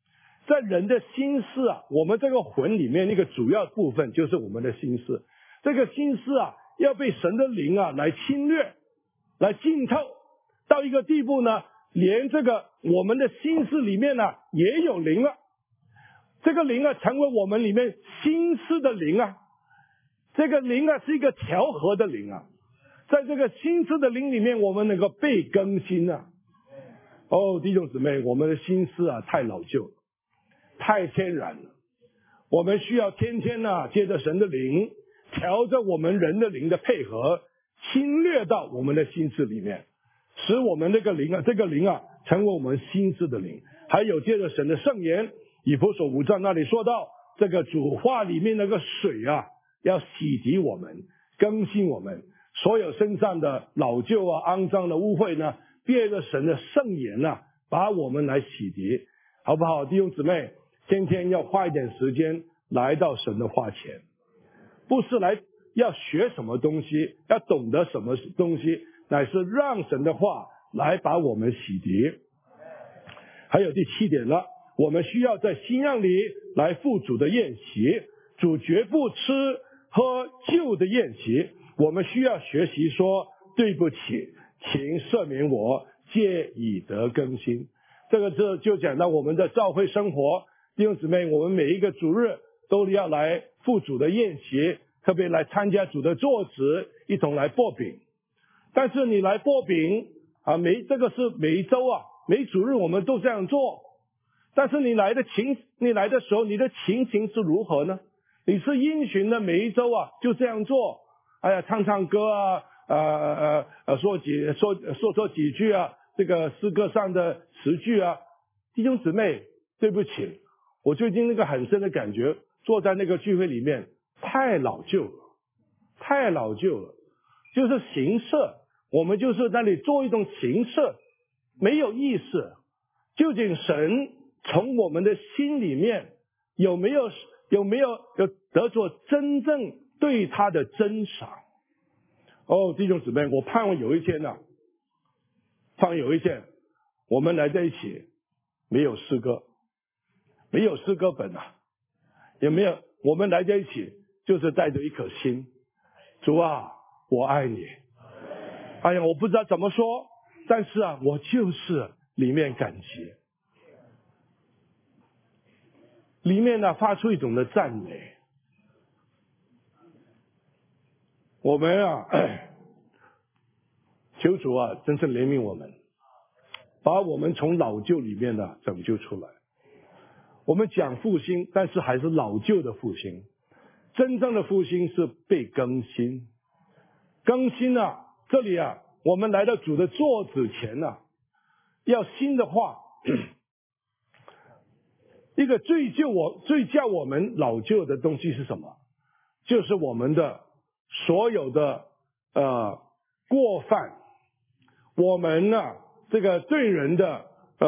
S1: 在人的心思啊，我们这个魂里面那个主要部分就是我们的心思。这个心思啊，要被神的灵啊来侵略，来浸透，到一个地步呢，连这个我们的心思里面呢也有灵了。这个灵啊，成为我们里面心思的灵啊。这个灵啊，是一个调和的灵啊。在这个心思的灵里面，我们能够被更新啊。哦，弟兄姊妹，我们的心思啊太老旧了，太天然了。我们需要天天啊，借着神的灵，调着我们人的灵的配合，侵略到我们的心思里面，使我们这个灵啊，成为我们心思的灵。还有借着神的圣言，以弗所5章那里说到，这个主话里面那个水啊，要洗涤我们，更新我们，所有身上的老旧啊、肮脏的污秽呢，借着神的圣言啊，把我们来洗涤，好不好？弟兄姊妹，天天要花一点时间来到神的话前，不是来要学什么东西，要懂得什么东西，乃是让神的话来把我们洗涤。还有第7点了，我们需要在新样里来赴主的宴席，主绝不吃喝旧的宴席，我们需要学习说对不起，请赦免我，借以得更新。这个就讲到我们的教会生活，弟兄姊妹，我们每一个主日都要来赴主的宴席，特别来参加主的座旨，一同来擘饼。但是你来擘饼啊，这个是每一周啊，每主日我们都这样做。但是你来的时候，你的情形是如何呢？你是因循的每一周啊就这样做，哎呀，唱唱歌啊，说几句啊，这个诗歌上的词句啊。弟兄姊妹，对不起，我最近那个很深的感觉，坐在那个聚会里面太老旧了，就是形式，我们就是那里做一种形式，没有意思。究竟神从我们的心里面有没有得着真正对他的珍赏？哦，弟兄姊妹，我盼望有一天我们来在一起，没有诗歌本啊，也没有，我们来在一起就是带着一颗心，主啊，我爱你。哎呀，我不知道怎么说，但是啊，我就是里面感激，里面呢发出一种的赞美。我们啊，求主啊，真正怜悯我们，把我们从老旧里面呢拯救出来。我们讲复兴，但是还是老旧的复兴。真正的复兴是被更新。更新啊，这里啊，我们来到主的座子前啊，要新的话，一个最叫我们老旧的东西是什么？就是我们的所有的过犯，我们呢这个对人的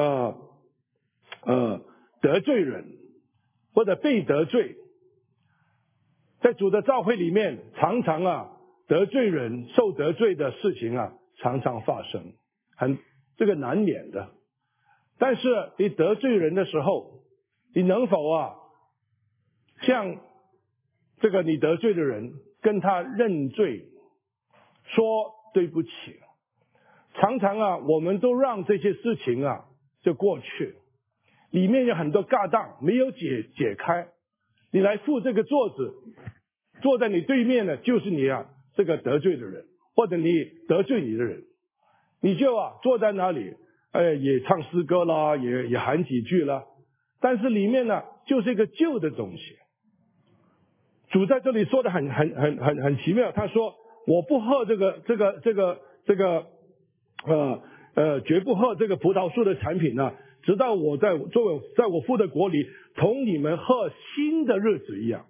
S1: 得罪人或者被得罪，在主的教会里面，常常啊得罪人、受得罪的事情啊常常发生，这个难免的。但是你得罪人的时候，你能否啊像这个你得罪的人跟他认罪，说对不起？常常啊我们都让这些事情啊就过去，里面有很多疙瘩没有解开。你来赴这个座子，坐在你对面的就是你啊这个得罪的人，或者你得罪你的人，你就啊坐在那里，也唱诗歌啦，也喊几句啦，但是里面呢就是一个旧的东西。主在这里说的很奇妙，他说我不喝绝不喝这个葡萄树的产品呢，直到我在我父的国里同你们喝新的日子一样。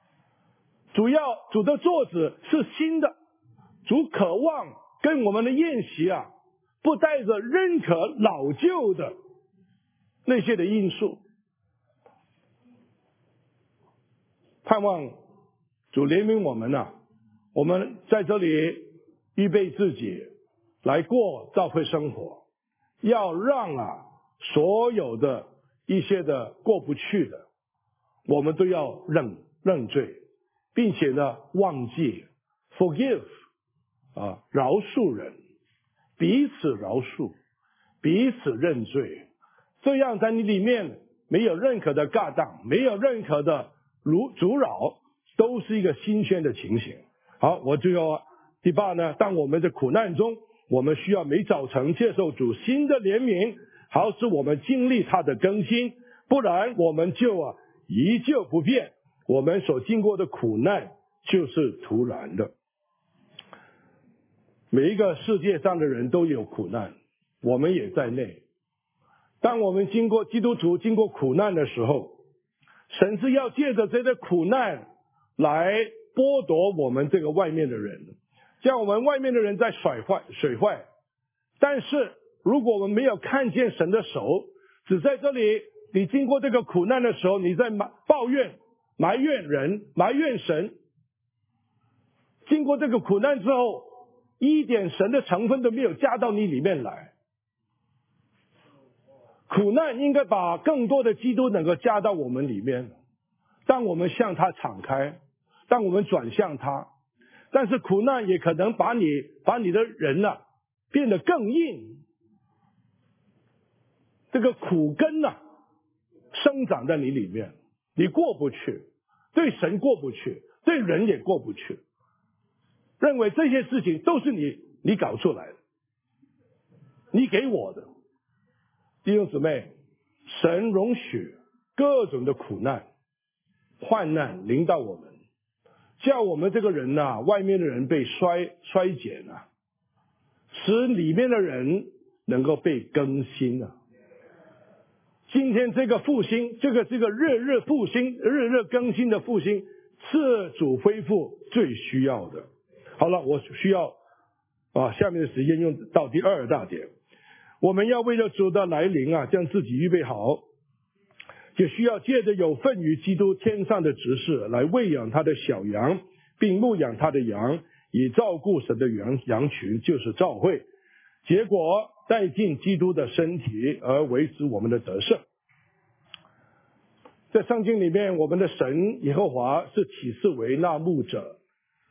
S1: 主的座子是新的，主渴望跟我们的宴席啊不带着认可老旧的那些的因素。盼望主怜悯我们啊，我们在这里预备自己来过教会生活，要让啊所有的一些的过不去的，我们都要认罪，并且呢忘记 forgive 饶恕人，彼此饶恕，彼此认罪，这样在你里面没有任何的尬当，没有任何的阻扰，都是一个新鲜的情形。好，我就要第八呢，当我们的苦难中，我们需要每早晨接受主新的怜悯，好使我们经历他的更新，不然我们就依旧不变，我们所经过的苦难就是徒然的。每一个世界上的人都有苦难，我们也在内。当我们基督徒经过苦难的时候，神是要借着这个苦难来剥夺我们这个外面的人，像我们外面的人在水坏。但是如果我们没有看见神的手，只在这里，你经过这个苦难的时候，你在抱怨、埋怨人、埋怨神，经过这个苦难之后，一点神的成分都没有加到你里面来。苦难应该把更多的基督能够加到我们里面，当我们向他敞开，当我们转向他。但是苦难也可能把你的人变得更硬，这个苦根生长在你里面，你过不去，对神过不去，对人也过不去，认为这些事情都是你搞出来的，你给我的。弟兄姊妹，神容许各种的苦难患难临到我们，叫我们这个人外面的人被衰减使里面的人能够被更新今天这个复兴，这个日日复兴、日日更新的复兴，是主恢复最需要的。好了，我需要下面的时间用到第二大点，我们要为了主的来临将自己预备好，就需要借着有份于基督天上的执事来喂养他的小羊，并牧养他的羊，以照顾神的羊群，就是教会，结果带进基督的身体，而维持我们的得胜。在圣经里面，我们的神耶和华是启示为那牧者，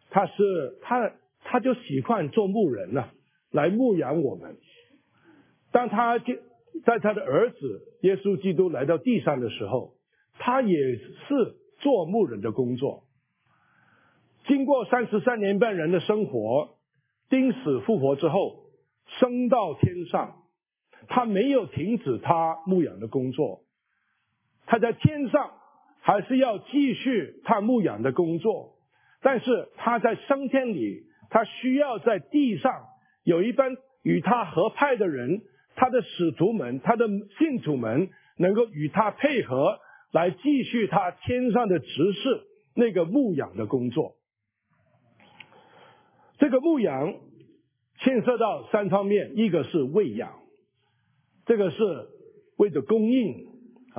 S1: 他就习惯做牧人来牧养我们。当他在他的儿子耶稣基督来到地上的时候，他也是做牧人的工作。经过33年半人的生活，钉死复活之后，升到天上，他没有停止他牧养的工作，他在天上还是要继续他牧养的工作，但是他在升天里，他需要在地上有一班与他合派的人，他的使徒们，他的信徒们能够与他配合，来继续他天上的执事那个牧养的工作。这个牧养牵涉到3方面，一个是喂养，这个是为了供应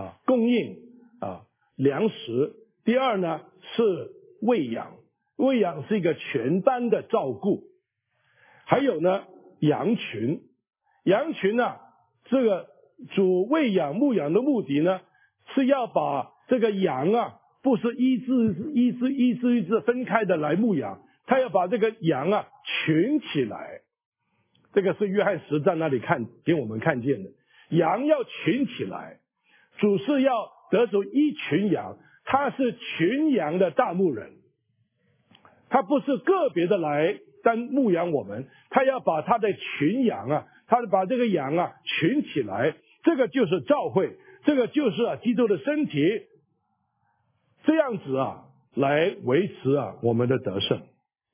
S1: 粮食。第二呢是喂养是一个全班的照顾。还有呢羊群这个主喂养牧养的目的呢，是要把这个羊不是一只分开的来牧养，他要把这个羊群起来。这个是约翰10在那里给我们看见的，羊要群起来，主是要得着一群羊，他是群羊的大牧人，他不是个别的来单牧养我们，他要把他的群羊他把这个羊群起来，这个就是教会，这个就是基督的身体，这样子来维持我们的得胜。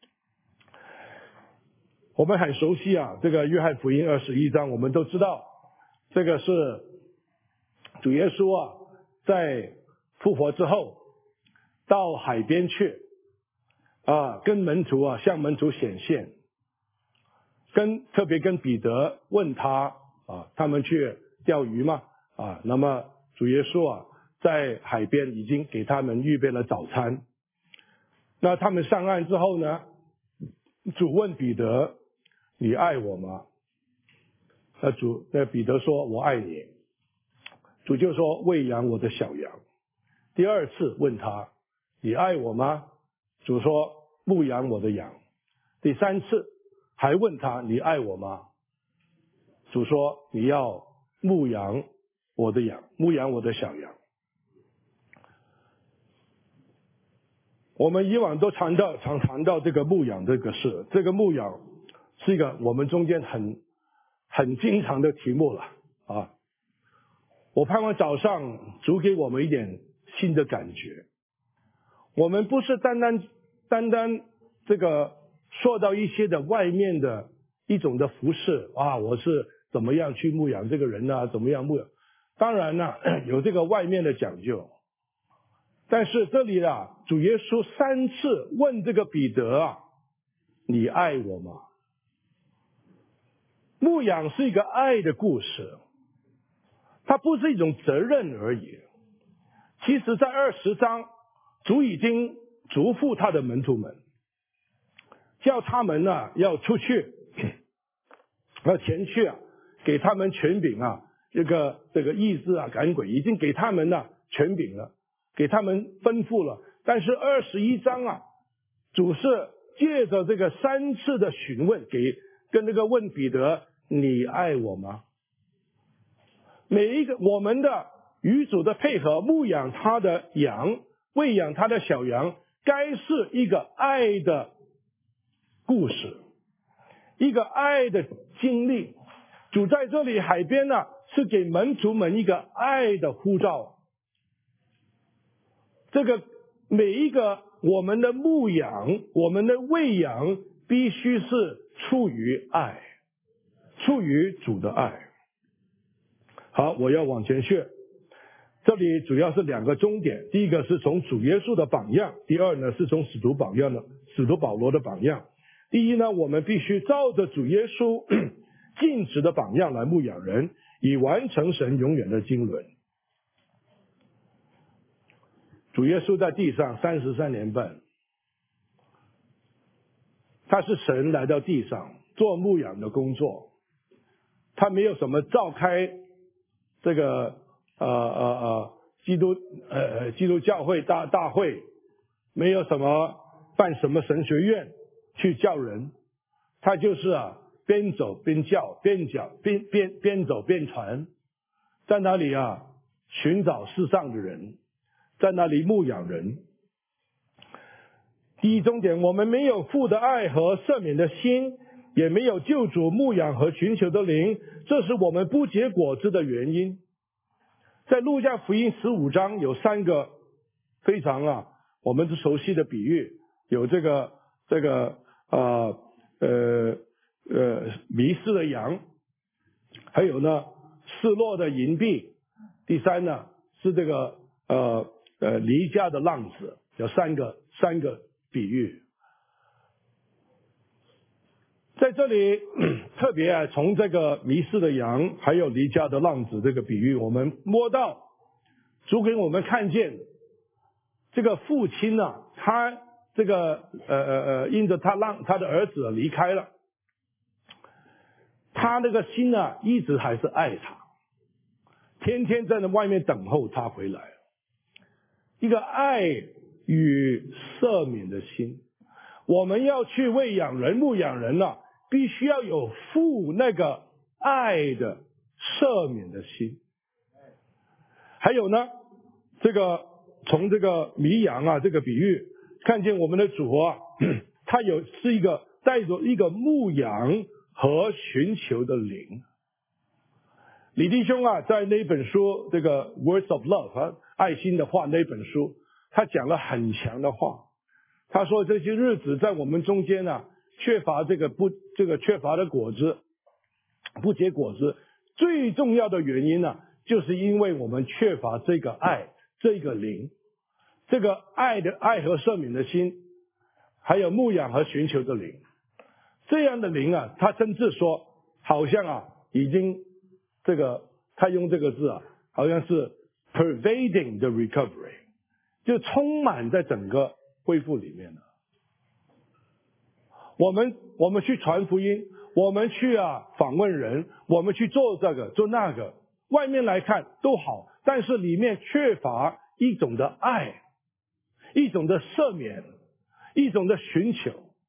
S1: 我们很熟悉这个约翰福音21章，我们都知道这个是主耶稣在复活之后到海边去跟门徒向门徒显现，特别跟彼得问他他们去钓鱼嘛那么主耶稣在海边已经给他们预备了早餐。那他们上岸之后呢，主问彼得，你爱我吗？那彼得说，我爱你。 主就说喂养我的小羊。第二次问他，你爱我吗？主说牧养我的羊。第三次还问他，你爱我吗？主说你要牧养我的羊，牧养我的小羊。我们以往都常谈到这个牧养这个事，这个牧养是一个我们中间很经常的题目了啊。我盼望早上主给我们一点新的感觉。我们不是单单这个说到一些的外面的一种的服饰啊，我是怎么样去牧养这个人啊，怎么样牧养。当然呢，有这个外面的讲究。但是这里啊，主耶稣3次问这个彼得啊，你爱我吗？牧养是一个爱的故事，它不是一种责任而已。其实在20章，主已经嘱咐他的门徒们，叫他们呢要出去，要前去啊，给他们权柄啊，这个医治啊，赶鬼已经给他们呢权柄了，给他们吩咐了。但是21章啊，主是借着这个3次的询问，跟这个问彼得，你爱我吗？每一个我们的与主的配合，牧养他的羊，喂养他的小羊，该是一个爱的故事，一个爱的经历。主在这里海边呢，是给门徒们一个爱的呼召。这个每一个我们的牧养，我们的喂养，必须是出于爱，出于主的爱。好，我要往前去。这里主要是2个重点，第一个是从主耶稣的榜样，第二呢是从使徒保罗的榜样。第一呢，我们必须照着主耶稣尽职的榜样来牧养人，以完成神永远的经纶。主耶稣在地上33年半，他是神来到地上做牧养的工作，他没有什么召开这个基督教会大会，没有什么办什么神学院去教人，他就是啊边走边教，边走边传，在那里啊寻找世上的人，在那里牧养人。第一重点，我们没有父的爱和赦免的心，也没有救主牧养和寻求的灵，这是我们不结果子的原因。在路加福音15章有3个非常我们都熟悉的比喻，有这个迷失的羊，还有呢失落的银币，第3呢是这个离家的浪子，有三个比喻。在这里特别从这个迷失的羊还有离家的浪子这个比喻，我们摸到主给我们看见这个父亲他这个因着他让他的儿子离开了，他那个心一直还是爱他，天天在那外面等候他回来，一个爱与赦免的心。我们要去喂养人牧养人必须要有父那个爱的赦免的心。还有呢，这个从这个迷羊这个比喻看见我们的主他是一个带着一个牧羊和寻求的灵。李弟兄在那本书这个 Words of Love 爱心的话那本书，他讲了很强的话。他说这些日子在我们中间缺乏缺乏的果子，不结果子，最重要的原因就是因为我们缺乏这个爱，这个灵，这个爱和赦免的心，还有牧养和寻求的灵。这样的灵他甚至说好像已经他用这个字好像是 pervading the recovery， 就充满在整个恢复里面了。我们去传福音，我们去访问人，我们去做这个做那个，外面来看都好， 但是里面缺乏一种的爱，一种的赦免，一种的寻求。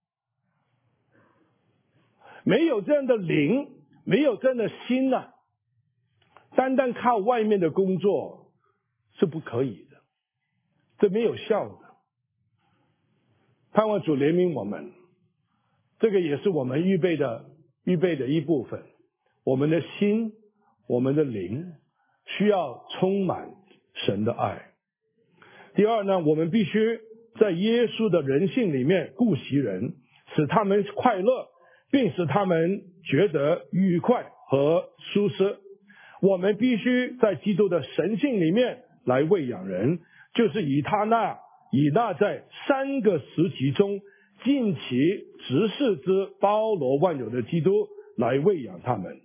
S1: 没有这样的灵，没有这样的心啊，单单靠外面的工作是不可以的，这没有效的。盼望主怜悯我们，这个也是我们预备的一部分。我们的心，我们的灵需要充满神的爱。第二呢，我们必须在耶稣的人性里面顾惜人，使他们快乐，并使他们觉得愉快和舒适。我们必须在基督的神性里面来喂养人，就是以那在3个时期中尽其职事之包罗万有的基督来喂养他们。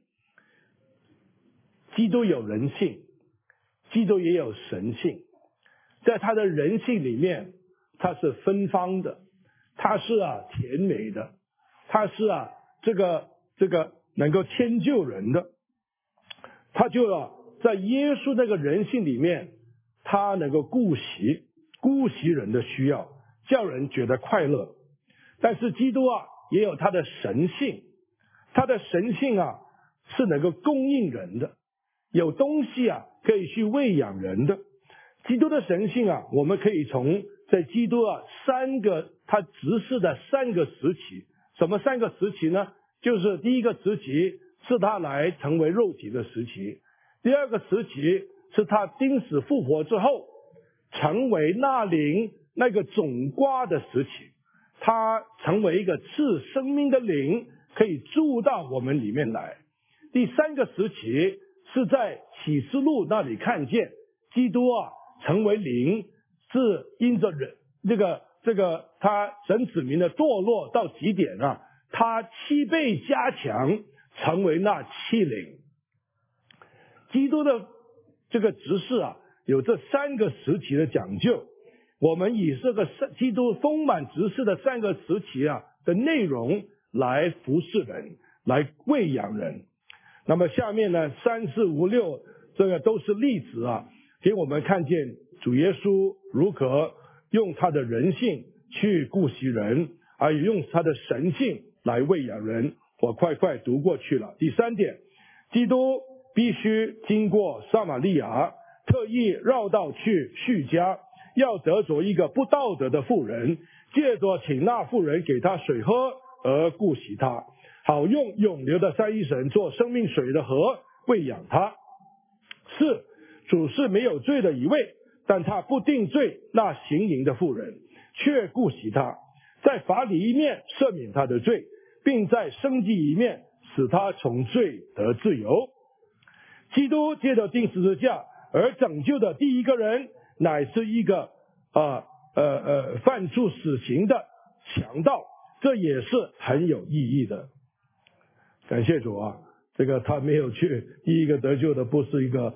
S1: 基督有人性，基督也有神性。在他的人性里面，他是芬芳的，他是甜美的，他是这个能够迁就人的。他就在耶稣那个人性里面，他能够顾惜人的需要，叫人觉得快乐。但是基督也有他的神性，他的神性是能够供应人的，有东西可以去喂养人的。基督的神性我们可以从在基督他执事的3个时期。什么3个时期呢？就是第一个时期是他来成为肉体的时期，第二个时期是他钉死复活之后成为那灵那个总瓜的时期，他成为一个赐生命的灵，可以住到我们里面来。第3个时期是在启示录那里看见基督成为灵，是因着人这个他神子民的堕落到极点他7倍加强成为那7灵。基督的这个执事有这3个时期的讲究。我们以这个基督丰满执事的3个时期的内容来服侍人，来喂养人。那么下面呢3、4、5、6这个都是例子给我们看见主耶稣如何用他的人性去顾惜人，而用他的神性来喂养人。我快读过去了。第3点，基督必须经过撒玛利亚，特意绕道去叙加，要得着一个不道德的妇人，借着请那妇人给他水喝而顾惜他，好用永流的3一神做生命水的河喂养他。4，主是没有罪的一位，但他不定罪那行淫的妇人，却顾惜他，在法理一面赦免他的罪，并在生计一面使他从罪得自由。基督借着钉十字架而拯救的第一个人，乃是一个犯处死刑的强盗，这也是很有意义的。感谢主这个他没有去第一个得救的不是一个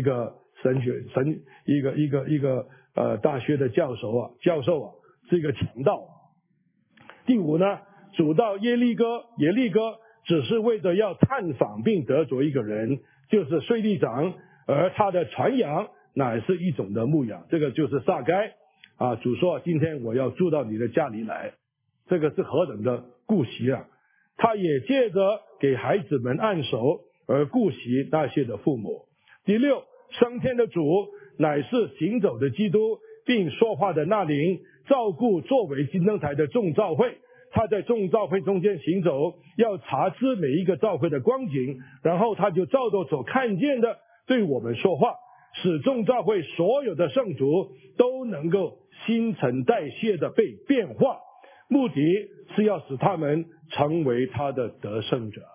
S1: 大学的教授是一个强盗。第5呢，主到耶利哥只是为着要探访并得着一个人，就是税吏长，而他的传扬乃是一种的牧养。这个就是撒该主说今天我要住到你的家里来，这个是何等的顾惜他也借着给孩子们按手而顾惜那些的父母。第6，升天的主乃是行走的基督，并说话的那灵，照顾作为金灯台的众教会。他在众教会中间行走，要察知每一个教会的光景，然后他就照着所看见的对我们说话，使众教会所有的圣徒都能够新陈代谢的被变化，目的是要使他们成为他的得胜者。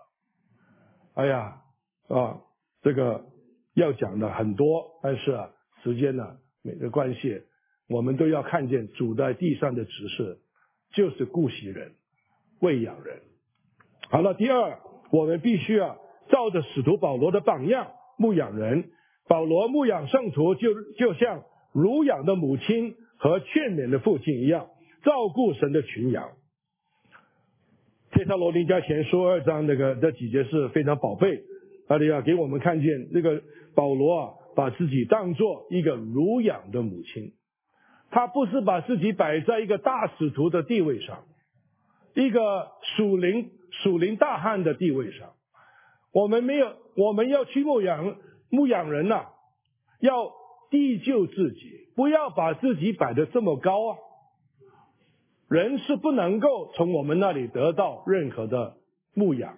S1: 这个要讲的很多，但是时间没的关系，我们都要看见主在地上的指示就是顾惜人，喂养人。好了，第2，我们必须照着使徒保罗的榜样牧养人。保罗牧养圣徒就像乳养的母亲和劝勉的父亲一样，照顾神的群羊。帖撒罗尼迦前书2章这几节是非常宝贝，给我们看见这个保罗把自己当作一个乳养的母亲，他不是把自己摆在一个大使徒的地位上，一个属灵大汉的地位上。我们要去牧养人啊，要地就自己，不要把自己摆得这么高啊。人是不能够从我们那里得到任何的牧养，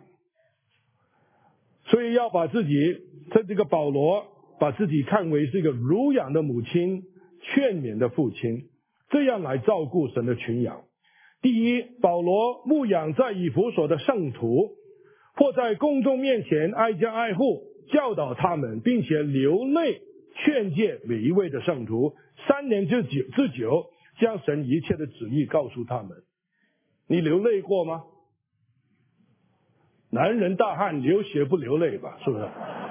S1: 所以要把自己，这个保罗把自己看为是一个乳养的母亲，劝勉的父亲，这样来照顾神的群羊。第一，保罗牧养在以弗所的圣徒，或在公众面前挨家挨户教导他们，并且流泪劝诫每一位的圣徒，3年之久将神一切的旨意告诉他们。你流泪过吗？男人大汉流血不流泪吧，是不是？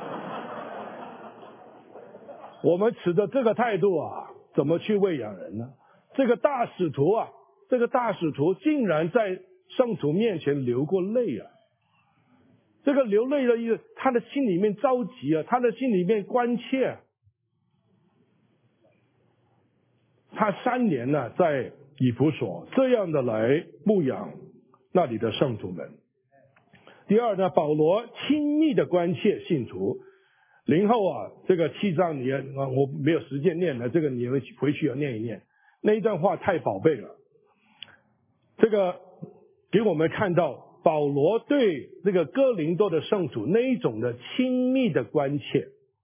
S1: 我们持着这个态度啊，怎么去喂养人呢？这个大使徒竟然在圣徒面前流过泪啊！这个流泪的意思，他的心里面着急啊，他的心里面关切啊。他3年呢，在以弗所这样的来牧养那里的圣徒们。第二呢，保罗亲密的关切信徒。林后啊，这个7章我没有时间念了，这个你们回去要念一念，那一段话太宝贝了。这个给我们看到保罗对这个哥林多的圣徒那一种的亲密的关切，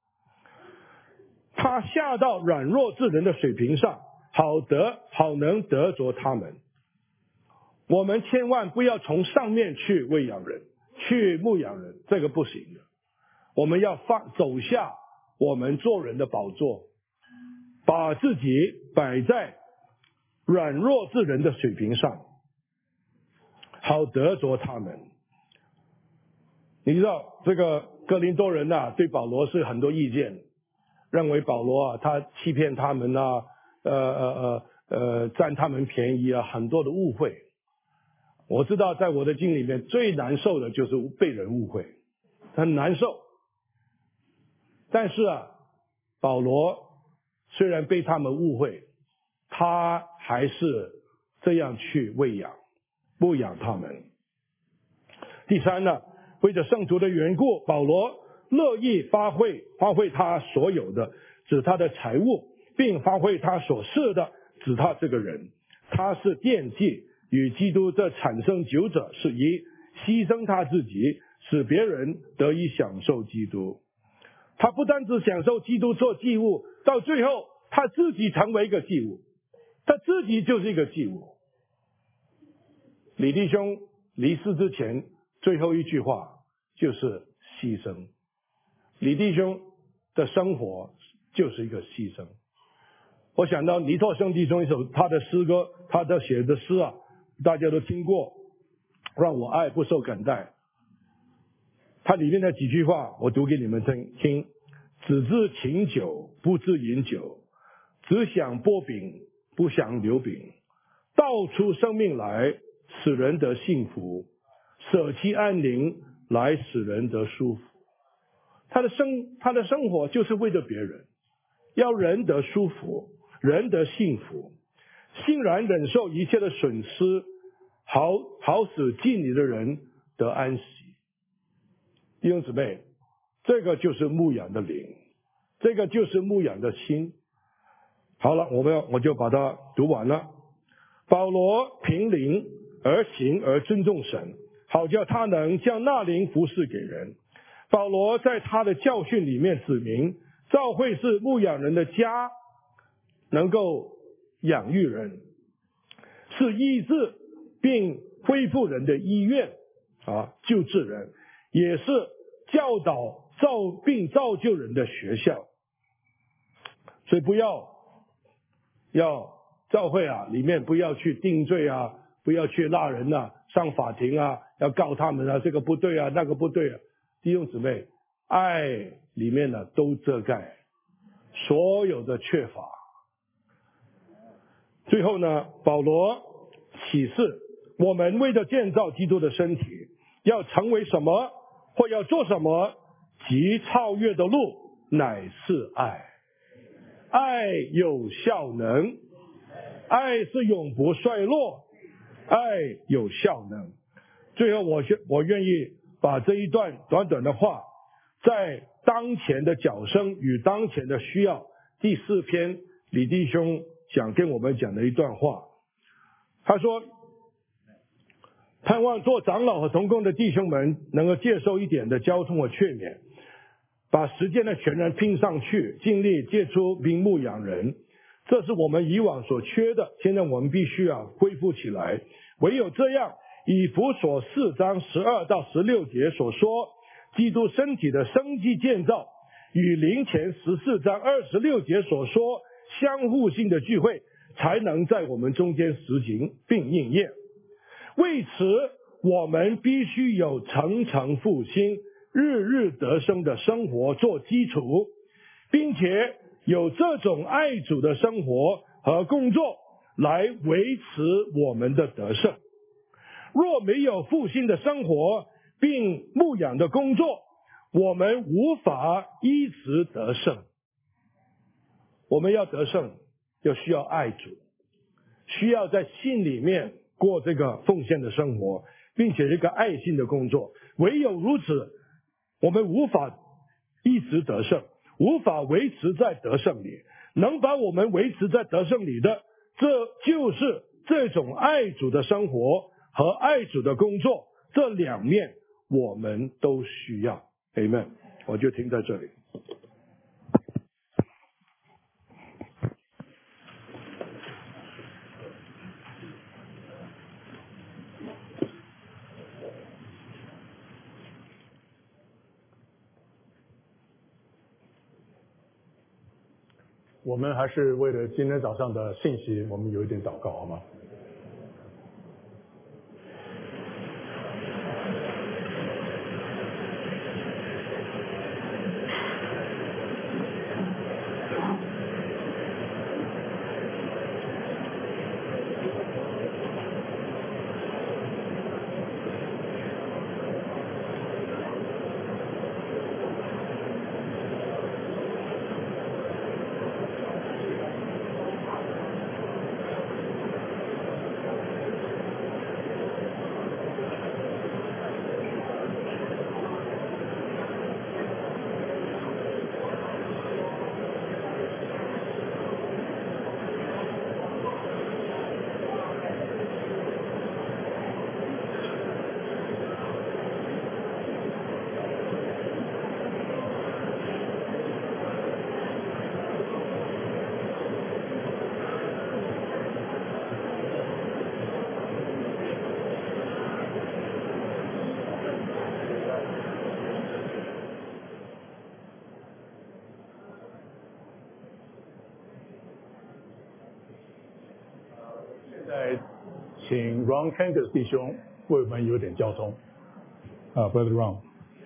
S1: 他下到软弱之人的水平上，好能得着他们。我们千万不要从上面去喂养人，去牧养人，这个不行的。我们要走下我们做人的宝座，把自己摆在软弱之人的水平上，好得着他们。你知道这个哥林多人啊，对保罗是很多意见，认为保罗啊，他欺骗他们啊，占他们便宜啊，很多的误会。我知道在我的经里面最难受的就是被人误会，很难受。但是啊，保罗虽然被他们误会，他还是这样去牧养他们。第三呢，为着圣徒的缘故，保罗乐意发挥他所有的，指他的财物，并发挥他所是的，指他这个人。他是奠祭，与基督这产生酒者是一，牺牲他自己，使别人得以享受基督。他不单只享受基督做祭物，到最后他自己成为一个祭物，他自己就是一个祭物。李弟兄离世之前最后一句话就是牺牲。李弟兄的生活就是一个牺牲。我想到尼拓生弟兄一首他的诗歌，他的写的诗啊，大家都听过，让我爱不受感戴。它里面的几句话我读给你们听。只知琴酒，不知饮酒，只想剥饼，不想留饼，道出生命来，使人得幸福，舍弃安宁，来使人得舒服。他的生活就是为了别人，要人得舒服，人得幸福，欣然忍受一切的损失，好使近你的人得安息。弟兄姊妹，这个就是牧养的灵，这个就是牧养的心。好了，我就把它读完了。保罗凭灵而行而尊重神，好叫他能将那灵服侍给人。保罗在他的教训里面指明，教会是牧养人的家，能够养育人，是医治并恢复人的医院救治人，也是教导并造就人的学校。所以要教会里面不要去定罪不要去拉人上法庭要告他们这个不对那个不对弟兄姊妹，爱里面都遮盖所有的缺乏。最后呢，保罗启示我们为了建造基督的身体，要成为什么或要做什么，及超越的路， 乃是爱。爱有效能，爱是永不衰落，爱有效能。最后我愿意把这一段短短的话，在当前的角声与当前的需要，第4篇李弟兄想跟我们讲的一段话。他说，盼望做长老和同工的弟兄们能够接受一点的交通和劝勉，把时间的全然拼上去，尽力接触并牧养人。这是我们以往所缺的，现在我们必须要恢复起来。唯有这样，以弗所4章12到16节所说基督身体的生机建造，与林前14章26节所说相互性的聚会，才能在我们中间实行并应验。为此，我们必须有层层复兴、日日得生的生活做基础，并且有这种爱主的生活和工作来维持我们的得胜。若没有复兴的生活并牧养的工作，我们无法一直得胜。我们要得胜，就需要爱主，需要在心里面过这个奉献的生活，并且这个爱心的工作。唯有如此，我们无法一直得胜，无法维持在得胜里。能把我们维持在得胜里的，这就是这种爱主的生活和爱主的工作，这两面我们都需要。Amen。我就停在这里。
S2: 我们还是为了今天早上的信息，我们有一点祷告，好吗现在请 Ron Kangas 弟兄为我们有点交通。Brother Ron。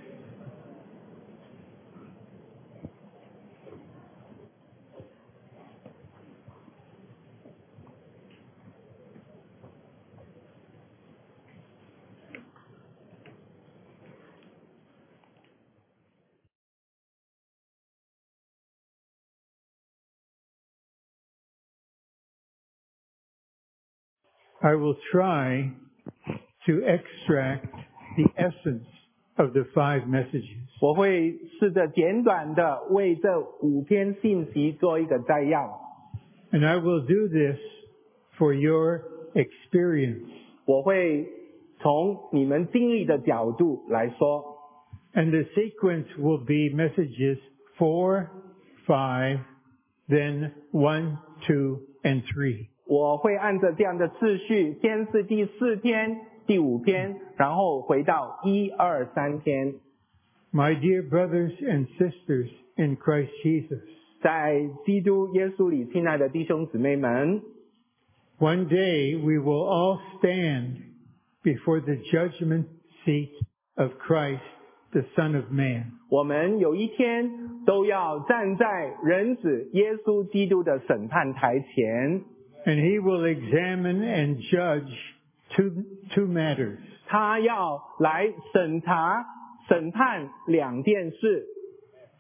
S3: I will try to extract the essence of the 5 messages.
S4: 我会试着简短的为这5篇信息做一个摘要。
S3: And I will do this for your experience.
S4: 我会从你们经历的角度来说。
S3: And the sequence will be messages 4, 5, then 1, 2, and 3.
S4: 我会按照这样的次序，先是第4篇、第5篇，然后回到1、2、3篇。
S3: My dear brothers and sisters in Christ Jesus.
S4: 在基督耶稣里，亲爱的弟兄姊妹们
S3: One day we will all stand before the judgment seat of Christ, the Son of Man.
S4: 我们有一天都要站在人子耶稣基督的审判台前。
S3: And he will examine and judge two matters.
S4: 他要来审查、审判2件事。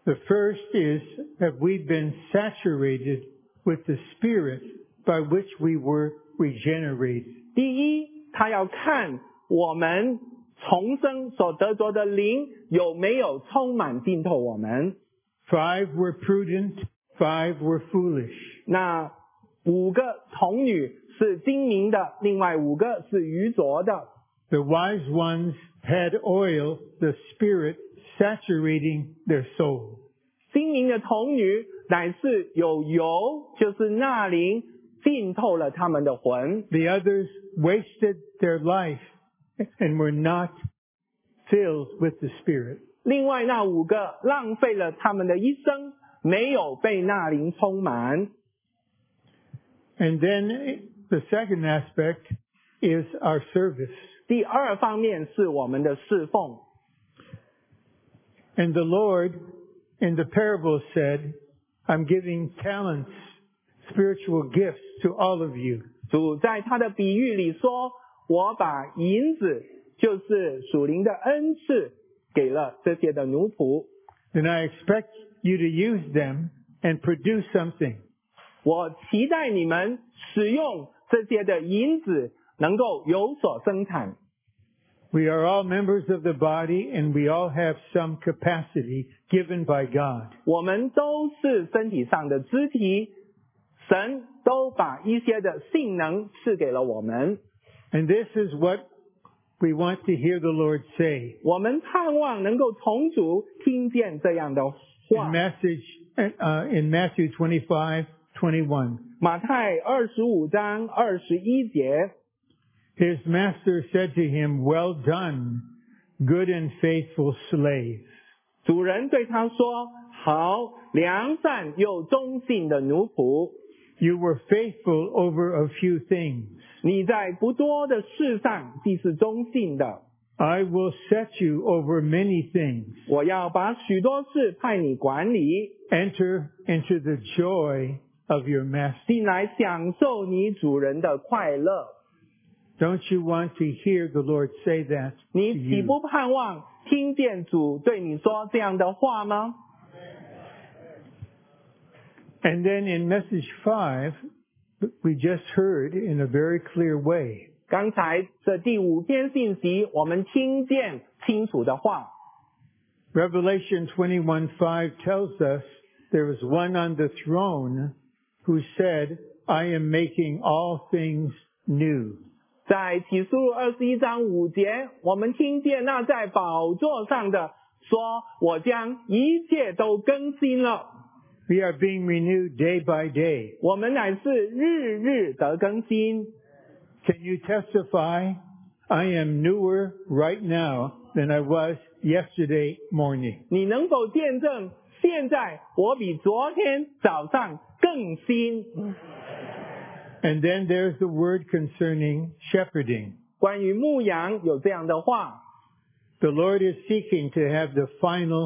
S3: The first is, have we been saturated with the Spirit by which we were regenerated?
S4: 第一，他要看我们重生所得着的灵有没有充满浸透我们。
S3: 5 were prudent, 5 were foolish.
S4: 那5个童女是精明的，另外5个是愚拙的。
S3: The wise ones had oil, the Spirit saturating their soul.
S4: 精明的童女乃是有油，就是那灵浸透了他们的魂。
S3: The others wasted their life and were not filled with the Spirit.
S4: 另外那5个浪费了他们的一生，没有被那灵充满。
S3: And then the second aspect is our service.
S4: 第二方面是我们的侍奉。
S3: And the Lord in the parable said, I'm giving talents, spiritual gifts to all of you.
S4: 主在他的比喻里说，我把银子，就是属灵的恩赐，给了这些的奴仆。
S3: And I expect you to use them and produce something.
S4: 我期待你们使用这些的银子，能够有所生产。
S3: We are all members of the body and we all have some capacity given by God.
S4: 我们都是身体上的肢体，神都把一些的性能赐给了我们。
S3: And this is what we want to hear the Lord say.
S4: 我们盼望能够从主听见这样的话。
S3: In Matthew 25:21.
S4: 马太25章21节。
S3: His master said to him, Well done, good and faithful slave.
S4: 主人对他说：“好，良善又忠信的奴仆，
S3: You were faithful over a few things.
S4: 你在不多的事上既是忠信的，
S3: I will set you over many things.
S4: 我要把许多事派你管理，
S3: Enter into the joy of your master.
S4: 进来享受你主人的快乐。
S3: Don't you want to hear the Lord say that to
S4: 你岂
S3: you?
S4: 不盼望听见主对你说这样的话吗？”
S3: And then in message 5, we just heard in a very clear way.
S4: 刚才这第5篇信息，我们听见清楚的话。
S3: Revelation 21:5 tells us there was one on the throne who said, I am making all things new.
S4: 在启示录21章5节，我们听见那在宝座上的说：“我将一切都更新了。
S3: We are being renewed day by day.
S4: 我们乃是日日得更新。
S3: Can you testify? I am newer right now than I was yesterday morning.
S4: 你能否见证，现在我比昨天早上更新？
S3: And then there's the word concerning shepherding.
S4: 关于牧羊有这样的话，
S3: The Lord is seeking to have the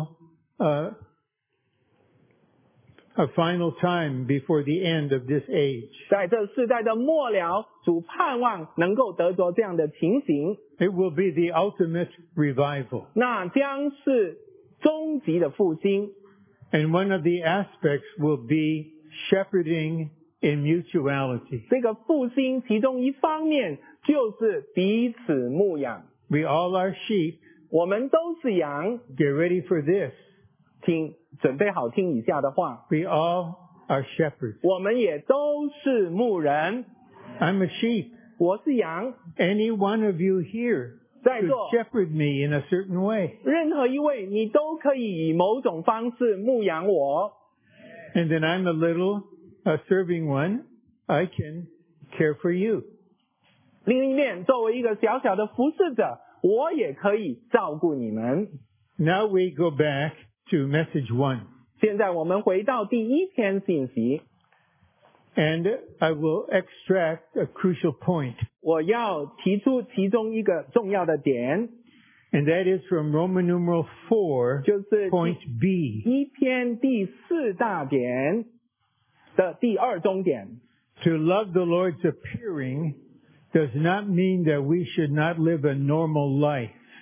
S3: a final time before the end of this age.
S4: 在这世代的末了，主盼望能够得着这样的情形，
S3: It will be the ultimate revival.
S4: 那将是终极的复兴。
S3: And one of the aspects will be shepherding in mutuality.
S4: 这个复兴其中一方面就是彼此牧养。
S3: We all are sheep.
S4: 我们都是羊，
S3: Get ready for this.
S4: 准备好听以下的话。
S3: We all are shepherds.
S4: 我们也都是牧人，
S3: I'm a sheep.
S4: 我是羊。
S3: Any one of you here
S4: 在
S3: could
S4: 座
S3: shepherd me in a certain way.
S4: 任何一位，你都可以以某种方式牧养我。
S3: And then I'm a serving one. I can care for you.
S4: 另一面，作为一个小小的服侍者，我也可以照顾你们。
S3: Now we go back to message 1.
S4: 现在我们回到第1篇信息，
S3: And I will extract a crucial point.
S4: 我要提出其中一个重要的点，
S3: And that is from Roman numeral 4,
S4: 就是
S3: point B.
S4: 1篇第4大点的第2中点。
S3: To love the Lord's appearing does not mean that we should not live a normal life.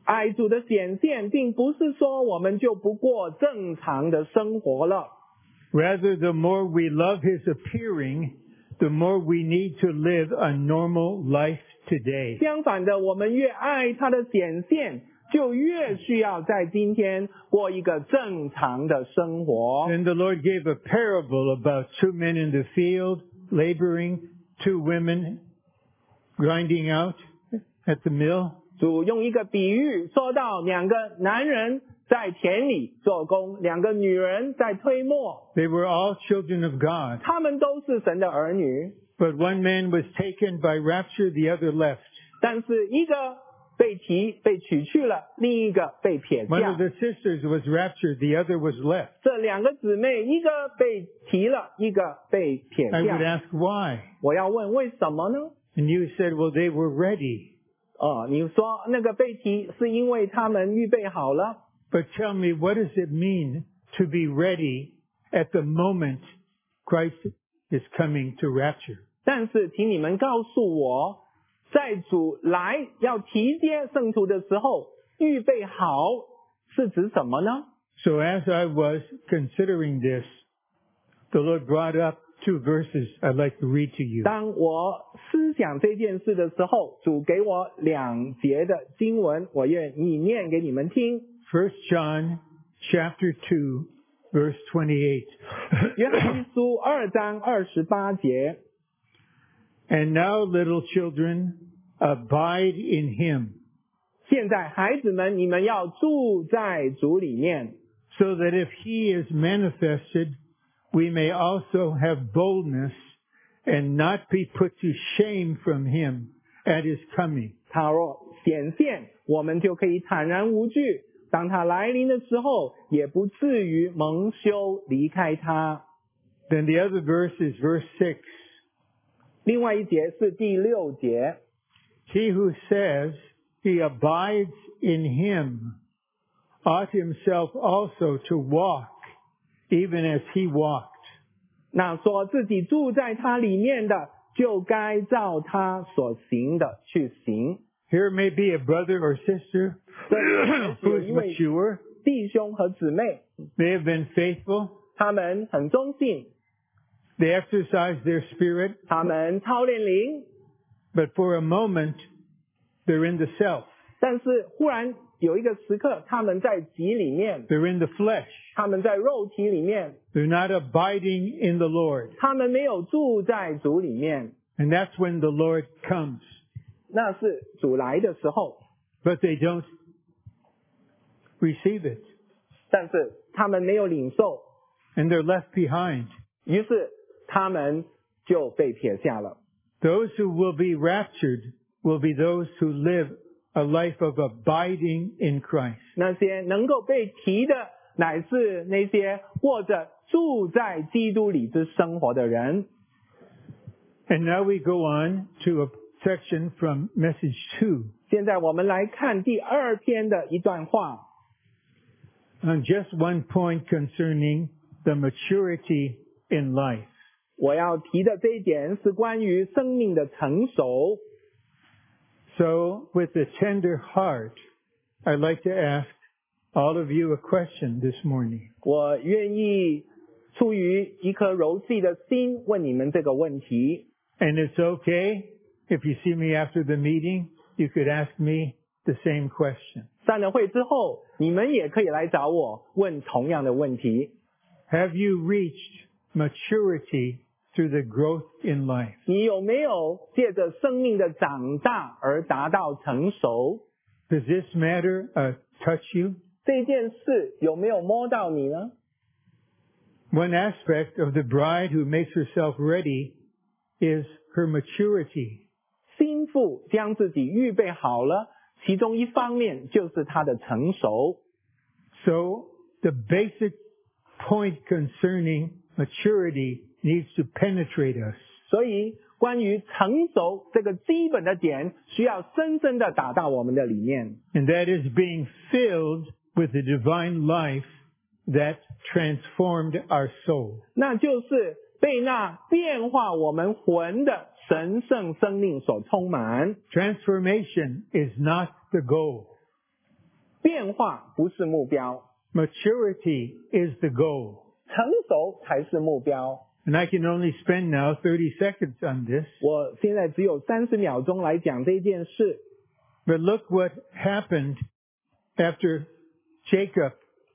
S4: 爱主的显现，并不是说我们就不过正常的生活了。
S3: Rather, the more we love His appearing, the more we need to live a normal life today.
S4: 相反的，我们越爱他的显现，就越需要在今天过一个正常的生活。
S3: Then the Lord gave a parable about 2 men in the field laboring, 2 women grinding out at the mill.
S4: 主用一个比喻说到2个男人在田里做工，2个女人在推磨，
S3: They were all children of God.
S4: 他们都是神的儿女，
S3: But one man was taken by rapture, the other left.
S4: 但是一个被取去了，另一个被撇
S3: One
S4: 下
S3: of。the sisters was raptured, the other was left.
S4: 这2个姊妹，一个被提了，一个被撇
S3: I would
S4: 下。
S3: ask why.
S4: 我要问为什么呢？
S3: And you said, well, they were ready.
S4: 你说那个被提是因为他们预备好了。
S3: But tell me, what does it mean to be ready at the moment Christ is coming to rapture?
S4: 但是请你们告诉我，在主来要提接圣徒的时候，预备好是指什么呢？
S3: So as I was considering this, the Lord brought up 2 verses I'd like to read to you.
S4: 当我思想这件事的时候，主给我2节的经文，我愿意念给你们听。
S3: 1 John chapter 2, verse 28.
S4: 约翰一书2章28节。
S3: And now, little children, abide in him,
S4: 现在孩子们，你们要住在主里面，
S3: so that if he is manifested, we may also have boldness and not be put to shame from him at his coming.
S4: 他若显现，我们就可以坦然无惧。当他来临的时候，也不至于蒙羞离开他。
S3: Then the other verse is verse 6.
S4: 另外一节是第6节，
S3: He who says he abides in him ought himself also to walk, even as he walked.
S4: 那说自己住在他里面的，就该照他所行的去行。
S3: Here may be a brother or sister
S4: 这里
S3: who
S4: 有
S3: is
S4: 一位
S3: mature,
S4: 弟兄和姊妹，
S3: they have been faithful,
S4: 他们很忠信，
S3: they exercise their spirit,
S4: 他们操练灵，
S3: but for a moment they're in the self,
S4: 但是忽然有一个时刻，他们在己里面，
S3: they're in the flesh,
S4: 他们在肉体里面，
S3: they're not abiding in the Lord.
S4: 他们没有住在主里面，
S3: And that's when the Lord comes.
S4: 那是主来的时候，
S3: But they don't receive it,
S4: 但是他们没有领受，
S3: and they're left behind.
S4: 于是他们就被撇下了。
S3: Those who will be raptured will be those who live a life of abiding in Christ.
S4: 那些能够被提的，乃是那些过着住在基督里之生活的人。
S3: And now we go on to a section from message 2.
S4: 现在我们来看第2篇的一段话，
S3: On just one point concerning the maturity in life.
S4: 我要提的这一点是关于生命的成熟。
S3: So, with a tender heart, I'd like to ask all of you a question this morning.
S4: 我愿意出于一颗柔细的心问你们这个问题。
S3: And it's okay if you see me after the meeting, you could ask me the same question.
S4: 散了会之后，你们也可以来找我问同样的问题。
S3: Have you reached maturity through the growth in life?
S4: 你有没有借着生命的长大而达到成熟？
S3: Does this matter touch you?
S4: 这件事有没有摸到你呢？
S3: One aspect of the bride who makes herself ready is her maturity.
S4: 心腹将自己预备好了，其中一方面就是她的成熟。
S3: So the basic point concerning maturity needs to penetrate us.
S4: 所以关于成熟这个基本的点，需要深深的打到我们的里面。
S3: And that is being filled with the divine life that transformed our soul.
S4: 那就是被那变化我们魂的神圣生命所充满。
S3: Transformation is not the goal.
S4: 变化不是目标，
S3: Maturity is the goal.
S4: 成熟才是目标。
S3: And I can only spend now 30 seconds on this.
S4: 我现在只有30秒钟来讲这件事，
S3: But look what happened after Jacob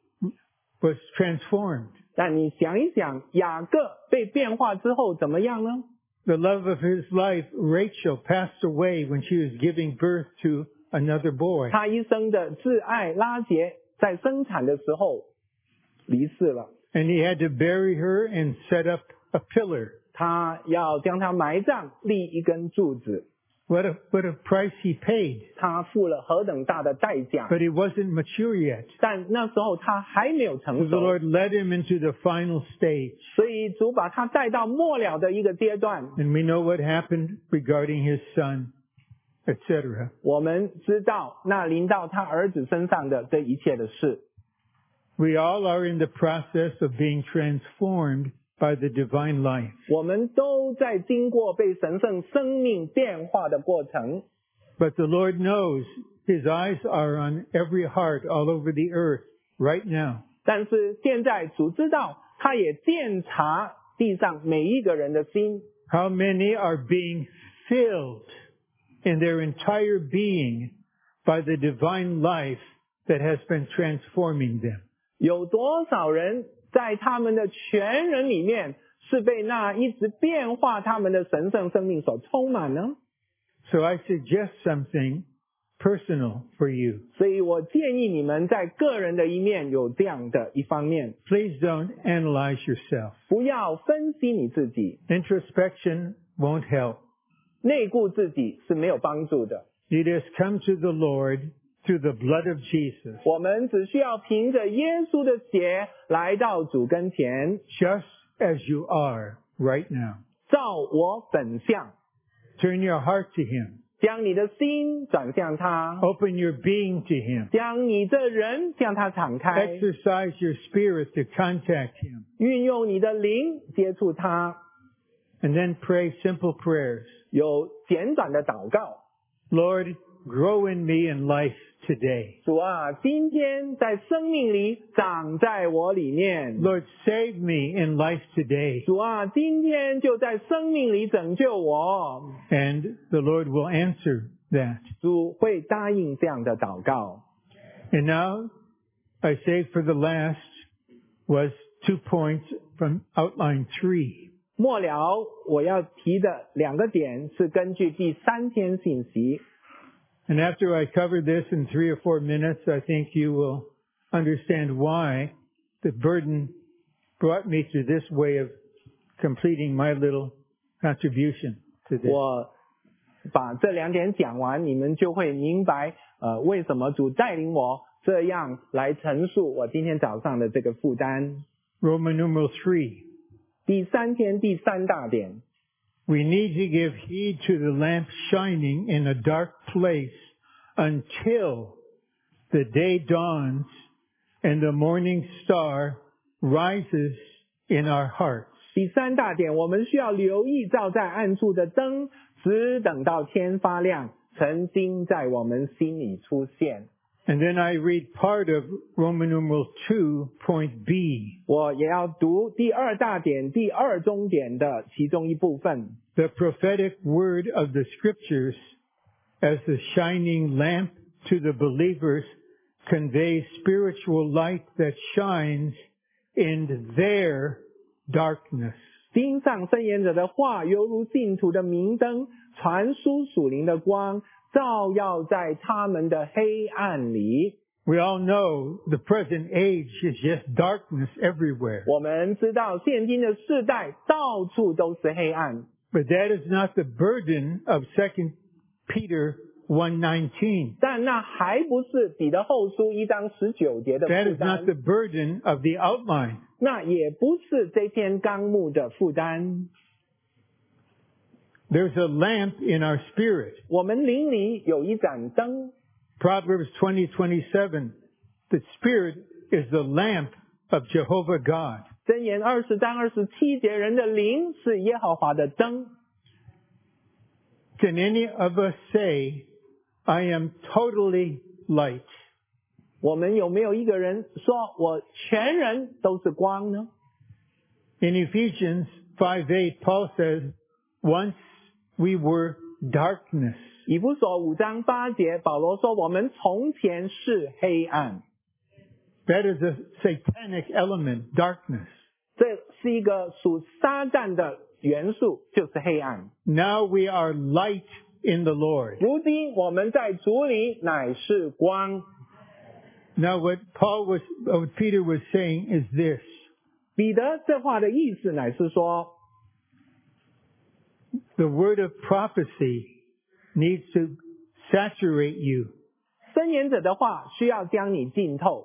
S3: was transformed.
S4: 但你想一想，雅各被变化之后怎么样呢？
S3: The love of his life, Rachel, passed away when she was giving birth to another boy.
S4: 他一生的挚爱拉结在生产的时候离世了，
S3: And he had to bury her and set up a pillar.
S4: 他要将她埋葬，立一根柱子，
S3: What a price he paid.
S4: 他付了何等大的代价。
S3: But he wasn't mature yet.
S4: 但那时候他还没有
S3: So
S4: 成
S3: the
S4: 熟，
S3: Lord led him into the final stage.
S4: 所以主把他带到末了的一个阶段。
S3: And we know what happened regarding his son, etc.
S4: 我们知道那临到他儿子身上的这一切的事。
S3: We all are in the process of being transformed by the divine life.
S4: 我们都在经过被神圣生命变化的过程，
S3: But the Lord knows his eyes are on every heart all over the earth right now.
S4: 但是现在主知道，他也鉴察地上每一个人的心，
S3: How many are being filled in their entire being by the divine life that has been transforming them?
S4: 有多少人在他们的全人里面是被那一直变化他们的神圣生命所充满呢？
S3: So I suggest something personal for you.
S4: 所以我建议你们在个人的一面有这样的一方面，
S3: Please don't analyze yourself.
S4: 不要分析你自己，
S3: Introspection won't help.
S4: 内顾自己是没有帮助的。
S3: You just come to the Lord through the blood of Jesus,
S4: 我们只需要凭着耶稣的血来到主跟前，
S3: just as you are right now.
S4: 照我本相，
S3: Turn your heart to Him.
S4: 将你的心转向他，
S3: Open your being to Him.
S4: 将你的人向他敞开，
S3: Exercise your spirit to contact Him.
S4: 运用你的灵接触他，
S3: And then pray simple prayers.
S4: 有简短的祷告。
S3: Lord, grow in me in life today.
S4: 主啊，今天在生命里长在我里面。
S3: Lord, save me in life today.
S4: 主啊，今天就在生命里拯救我。
S3: And the Lord will answer that.
S4: 主会答应这样的祷告。
S3: And now, I say for the last was 2 points from outline 3.
S4: 末了，我要提的2个点是根据第3天信息。
S3: And after I cover this in 3 or 4 minutes, I think you will understand why the burden brought me to this way of completing my little contribution to this.
S4: 我把这2点讲完，你们就会明白，为什么主带领我这样来陈述我今天早上的这个负担。
S3: Roman numeral 3.
S4: 第3天第3大点，
S3: We need to give heed to the lamp shining in a dark place until the day dawns and the morning star rises in our hearts.
S4: 第3大点，我们需要留意照在暗处的灯，只等到天发亮，晨星在我们心里出现。
S3: And then I read part of Roman numeral 2, point B.
S4: 我也要读第2大点第2中点的其中一部分。
S3: The prophetic word of the scriptures as the shining lamp to the believers conveys spiritual light that shines in their darkness.
S4: 经上圣言者的话，犹如信徒的明灯，传输属灵的光，照耀在他们的黑暗里。
S3: We all know the present age is just darkness everywhere.
S4: 我们知道现今的世代到处都是黑暗，
S3: But that is not the burden of 2 Peter 1:19.
S4: 但那还不是彼得后书1章19节的
S3: That
S4: 负
S3: is not
S4: 担，
S3: the burden of the outline.
S4: 那也不是这篇纲目的负担。
S3: There's a lamp in our spirit.
S4: 我们灵里有一盏灯，
S3: Proverbs 20:27. The spirit is the lamp of Jehovah God.
S4: 箴言20章27节，人的灵是耶和华的灯。
S3: Can any of us say, I am totally light?
S4: 我们有没有一个人说我全人都是光呢？
S3: In Ephesians 5:8, Paul says, once we were darkness.
S4: 以弗所5章8节，保罗说我们从前是黑暗，
S3: That is a satanic element, darkness.
S4: 这是一个属撒旦的元素，就是黑暗。
S3: Now we are light in the Lord.
S4: 如今我们在主里乃是光。
S3: Now what Peter was saying is this.
S4: 彼得这话的意思乃是说，
S3: The word of prophecy needs to saturate you.
S4: 申言者的话需要将你浸透，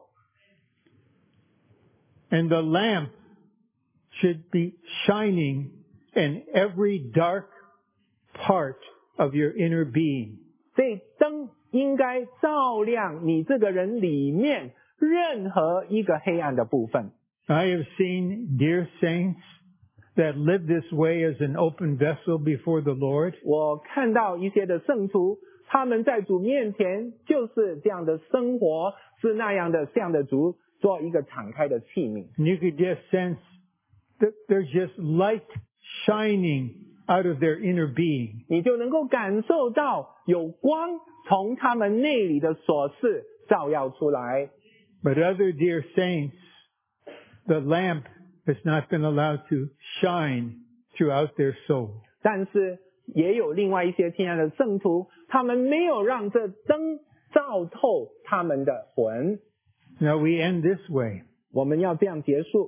S3: And the lamp should be shining in every dark part of your inner being.
S4: 所以灯应该照亮你这个人里面任何一个黑暗的部分。
S3: I have seen dear saints that live this way as an open vessel before the Lord.
S4: 我看到一些的圣徒，他们在主面前就是这样的生活，是那样的向着主做一个敞开的器皿。
S3: And you could just sense that there's just light shining out of their inner being.
S4: 你就能够感受到有光从他们内里的所事照耀出来。
S3: But other dear saints, the lamp has not been allowed to shine throughout their soul.
S4: 但是也有另外一些亲爱的圣徒，他们没有让这灯照透他们的魂。
S3: Now we end this way.
S4: 我们要这样结束。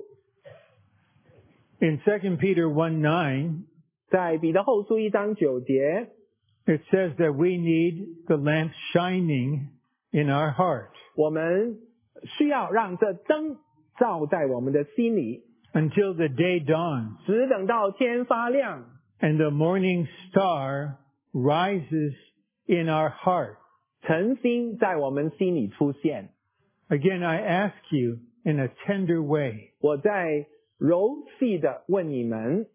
S3: In 2 Peter 1:9,
S4: 在彼得后书1章9节，
S3: it says that we need the lamp shining in our heart
S4: 我们需要让这灯照在我们的心里，
S3: until the day dawns
S4: 只等到天发亮，
S3: and the morning star rises in our heart.
S4: 晨星在我们心里出现。
S3: Again, I ask you in a tender way,
S4: 我在柔细的问你们，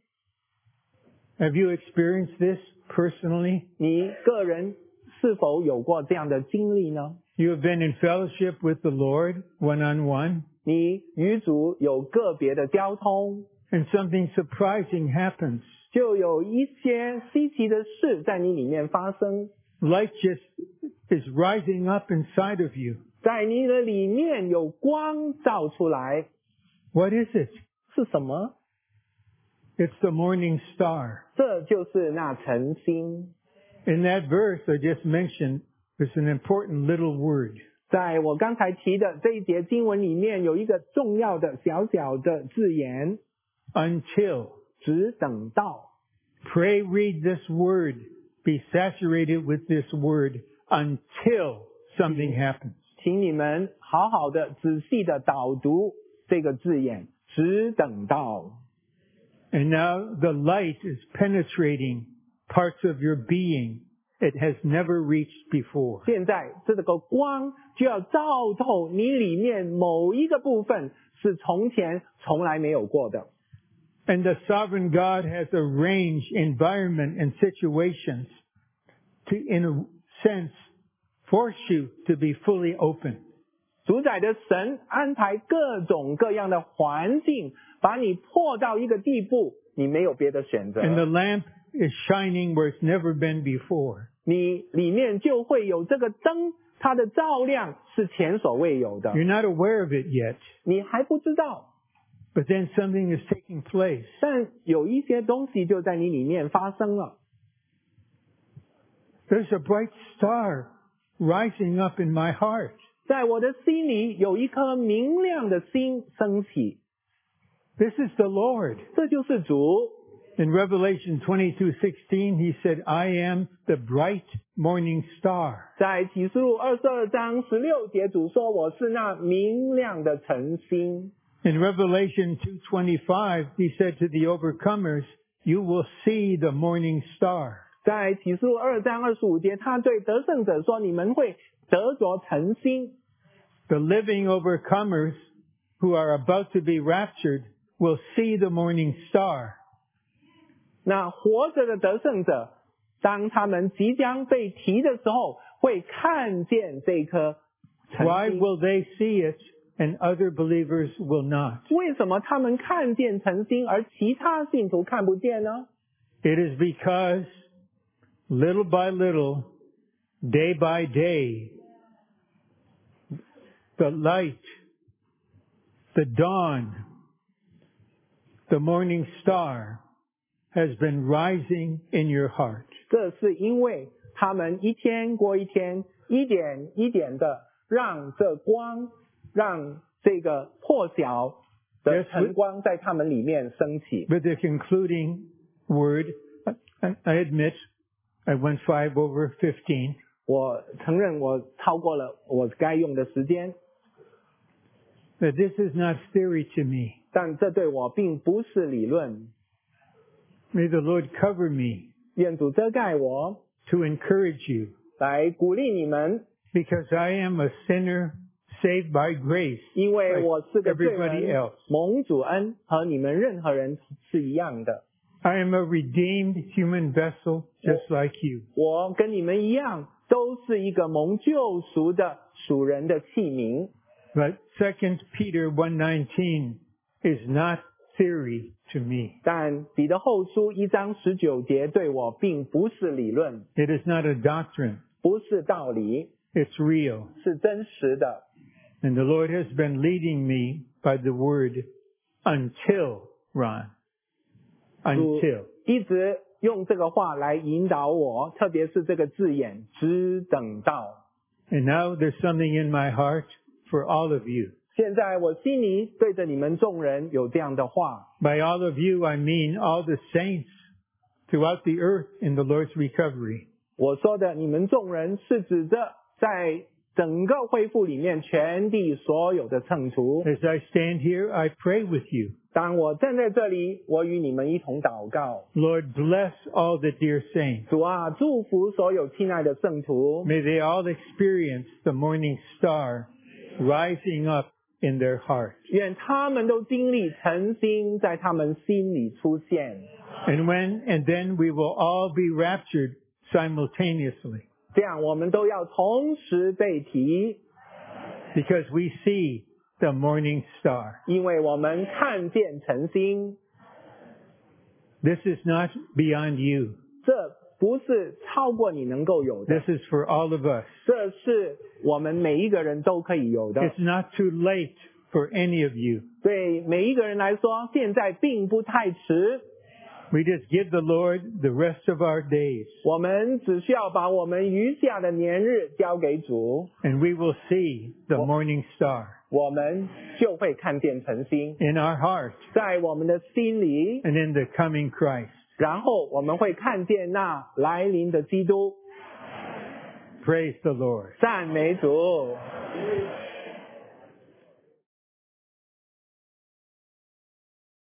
S3: have you experienced this personally?
S4: 你个人是否有过这样的经历呢？
S3: You have been in fellowship with the Lord one-on-one,
S4: 你与主有个别的交通，
S3: and something surprising happens.
S4: 就有一些稀奇的事在你里面发生，
S3: Light just is rising up inside of you.
S4: 在你的里面有光照出来，
S3: What is it?
S4: 是什么？
S3: It's the morning star.
S4: 这就是那晨星。
S3: In that verse I just mentioned, there's an important little word.
S4: 在我刚才提的这一节经文里面，有一个重要的小小的字眼，
S3: Until.
S4: 只等到。
S3: Pray, read this word. Be saturated with this word until something happens.
S4: 请你们好好的、仔细的导读这个字眼，只等到。
S3: And now the light is penetrating parts of your being it has never reached before.
S4: 现在这个光就要照透你里面某一个部分，是从前从来没有过的。
S3: And the sovereign God has arranged environment and situations to, in a sense, force you to be fully open.
S4: 主宰的神安排各种各样的环境，把你迫到一个地步，你没有别的选择。
S3: And the lamp is shining where it's never been before.
S4: 你里面就会有这个灯，它的照亮是前所未有的。
S3: You're not aware of it yet,
S4: 你还不知道，
S3: but then something is taking place.
S4: 但有一些东西就在你里面发生了。
S3: There's a bright star rising up in my heart.
S4: 在我的心里有一颗明亮的星升起，
S3: This is the Lord.
S4: 这就是主。
S3: In Revelation 22:16, he said, I am the bright morning star.
S4: 在启示录22章16节，主说我是那明亮的晨星。
S3: In Revelation 2:25, he said to the overcomers, you will see the morning star.
S4: 在启示录2章25节，他对得胜者说：“你们会得着晨星。”
S3: The living overcomers who are about to be raptured will see the morning star.
S4: 那活着的得胜者，当他们即将被提的时候，会看见这颗晨
S3: Why
S4: 星。
S3: will they see it and other believers will not?
S4: 为什么他们看见晨星，而其他信徒看不见呢？
S3: It is because little by little, day by day, the light, the dawn, the morning star has been rising in your heart.
S4: 这是因为他们一天过一天，一点一点的让这光，让这个破晓的
S3: Yes,
S4: 晨光在他们里面升起。
S3: With the concluding word, I admit I went 5 over 15.
S4: 我承认我超过了我该用的时间，
S3: That this is not theory to me.
S4: 但这对我并不是理论。
S3: May the Lord cover me
S4: 愿主遮盖我，
S3: to encourage you,
S4: 来鼓励你们，
S3: because I am a sinner saved by grace,
S4: 因为
S3: like
S4: 我是个罪
S3: everybody
S4: 人
S3: else.，
S4: 蒙主恩，和你们任何人是一样的。
S3: I am a redeemed human vessel just like you.
S4: 我跟你们一样，都是一个蒙救赎的属人的器皿。
S3: But 2 Peter 1:19 is not theory to me.
S4: 但彼得后书1章19节对我并不是理论，
S3: It is not a doctrine.
S4: 不是道理，
S3: It's real.
S4: 是真实的。
S3: And the Lord has been leading me by the word until, Ron.
S4: 主
S3: Until.
S4: 一直用这个话来引导我，特别是这个字眼，只等到。
S3: And now there's something in my heart for all of you.
S4: 现在我心里对着你们众人有这样的话，
S3: By all of you, I mean all the saints throughout the earth in the Lord's recovery.
S4: 我说的你们众人是指着在整个恢复里面全地所有的圣徒。
S3: As I stand here, I pray with you.
S4: 当我站在这里，我与你们一同祷告。
S3: Lord, bless all the dear saints.
S4: 主啊，祝福所有亲爱的圣徒，
S3: May they all experience the morning star rising up in their heart.
S4: 愿他们都经历晨星在他们心里出现。
S3: And then we will all be raptured simultaneously
S4: 这样我们都要同时被提，
S3: because we see the morning star.
S4: 因为我们看见晨星。
S3: This is not beyond you.
S4: 这不是超过你能够有的，
S3: This is for all of us.
S4: 这是我们每一个人都可以有的。
S3: It's not too late for any of you.
S4: 对每一个人来说，现在并不太迟。
S3: We just give the Lord the rest of our days,
S4: 我们只需要把我们余下的年日交给主，
S3: and we will see the morning star
S4: 我们就会看见晨星
S3: in our heart
S4: 在我们的心里，
S3: and in the coming Christ.
S4: 然后我们会看见那来临的基督。
S3: Praise the Lord.
S4: 赞美主。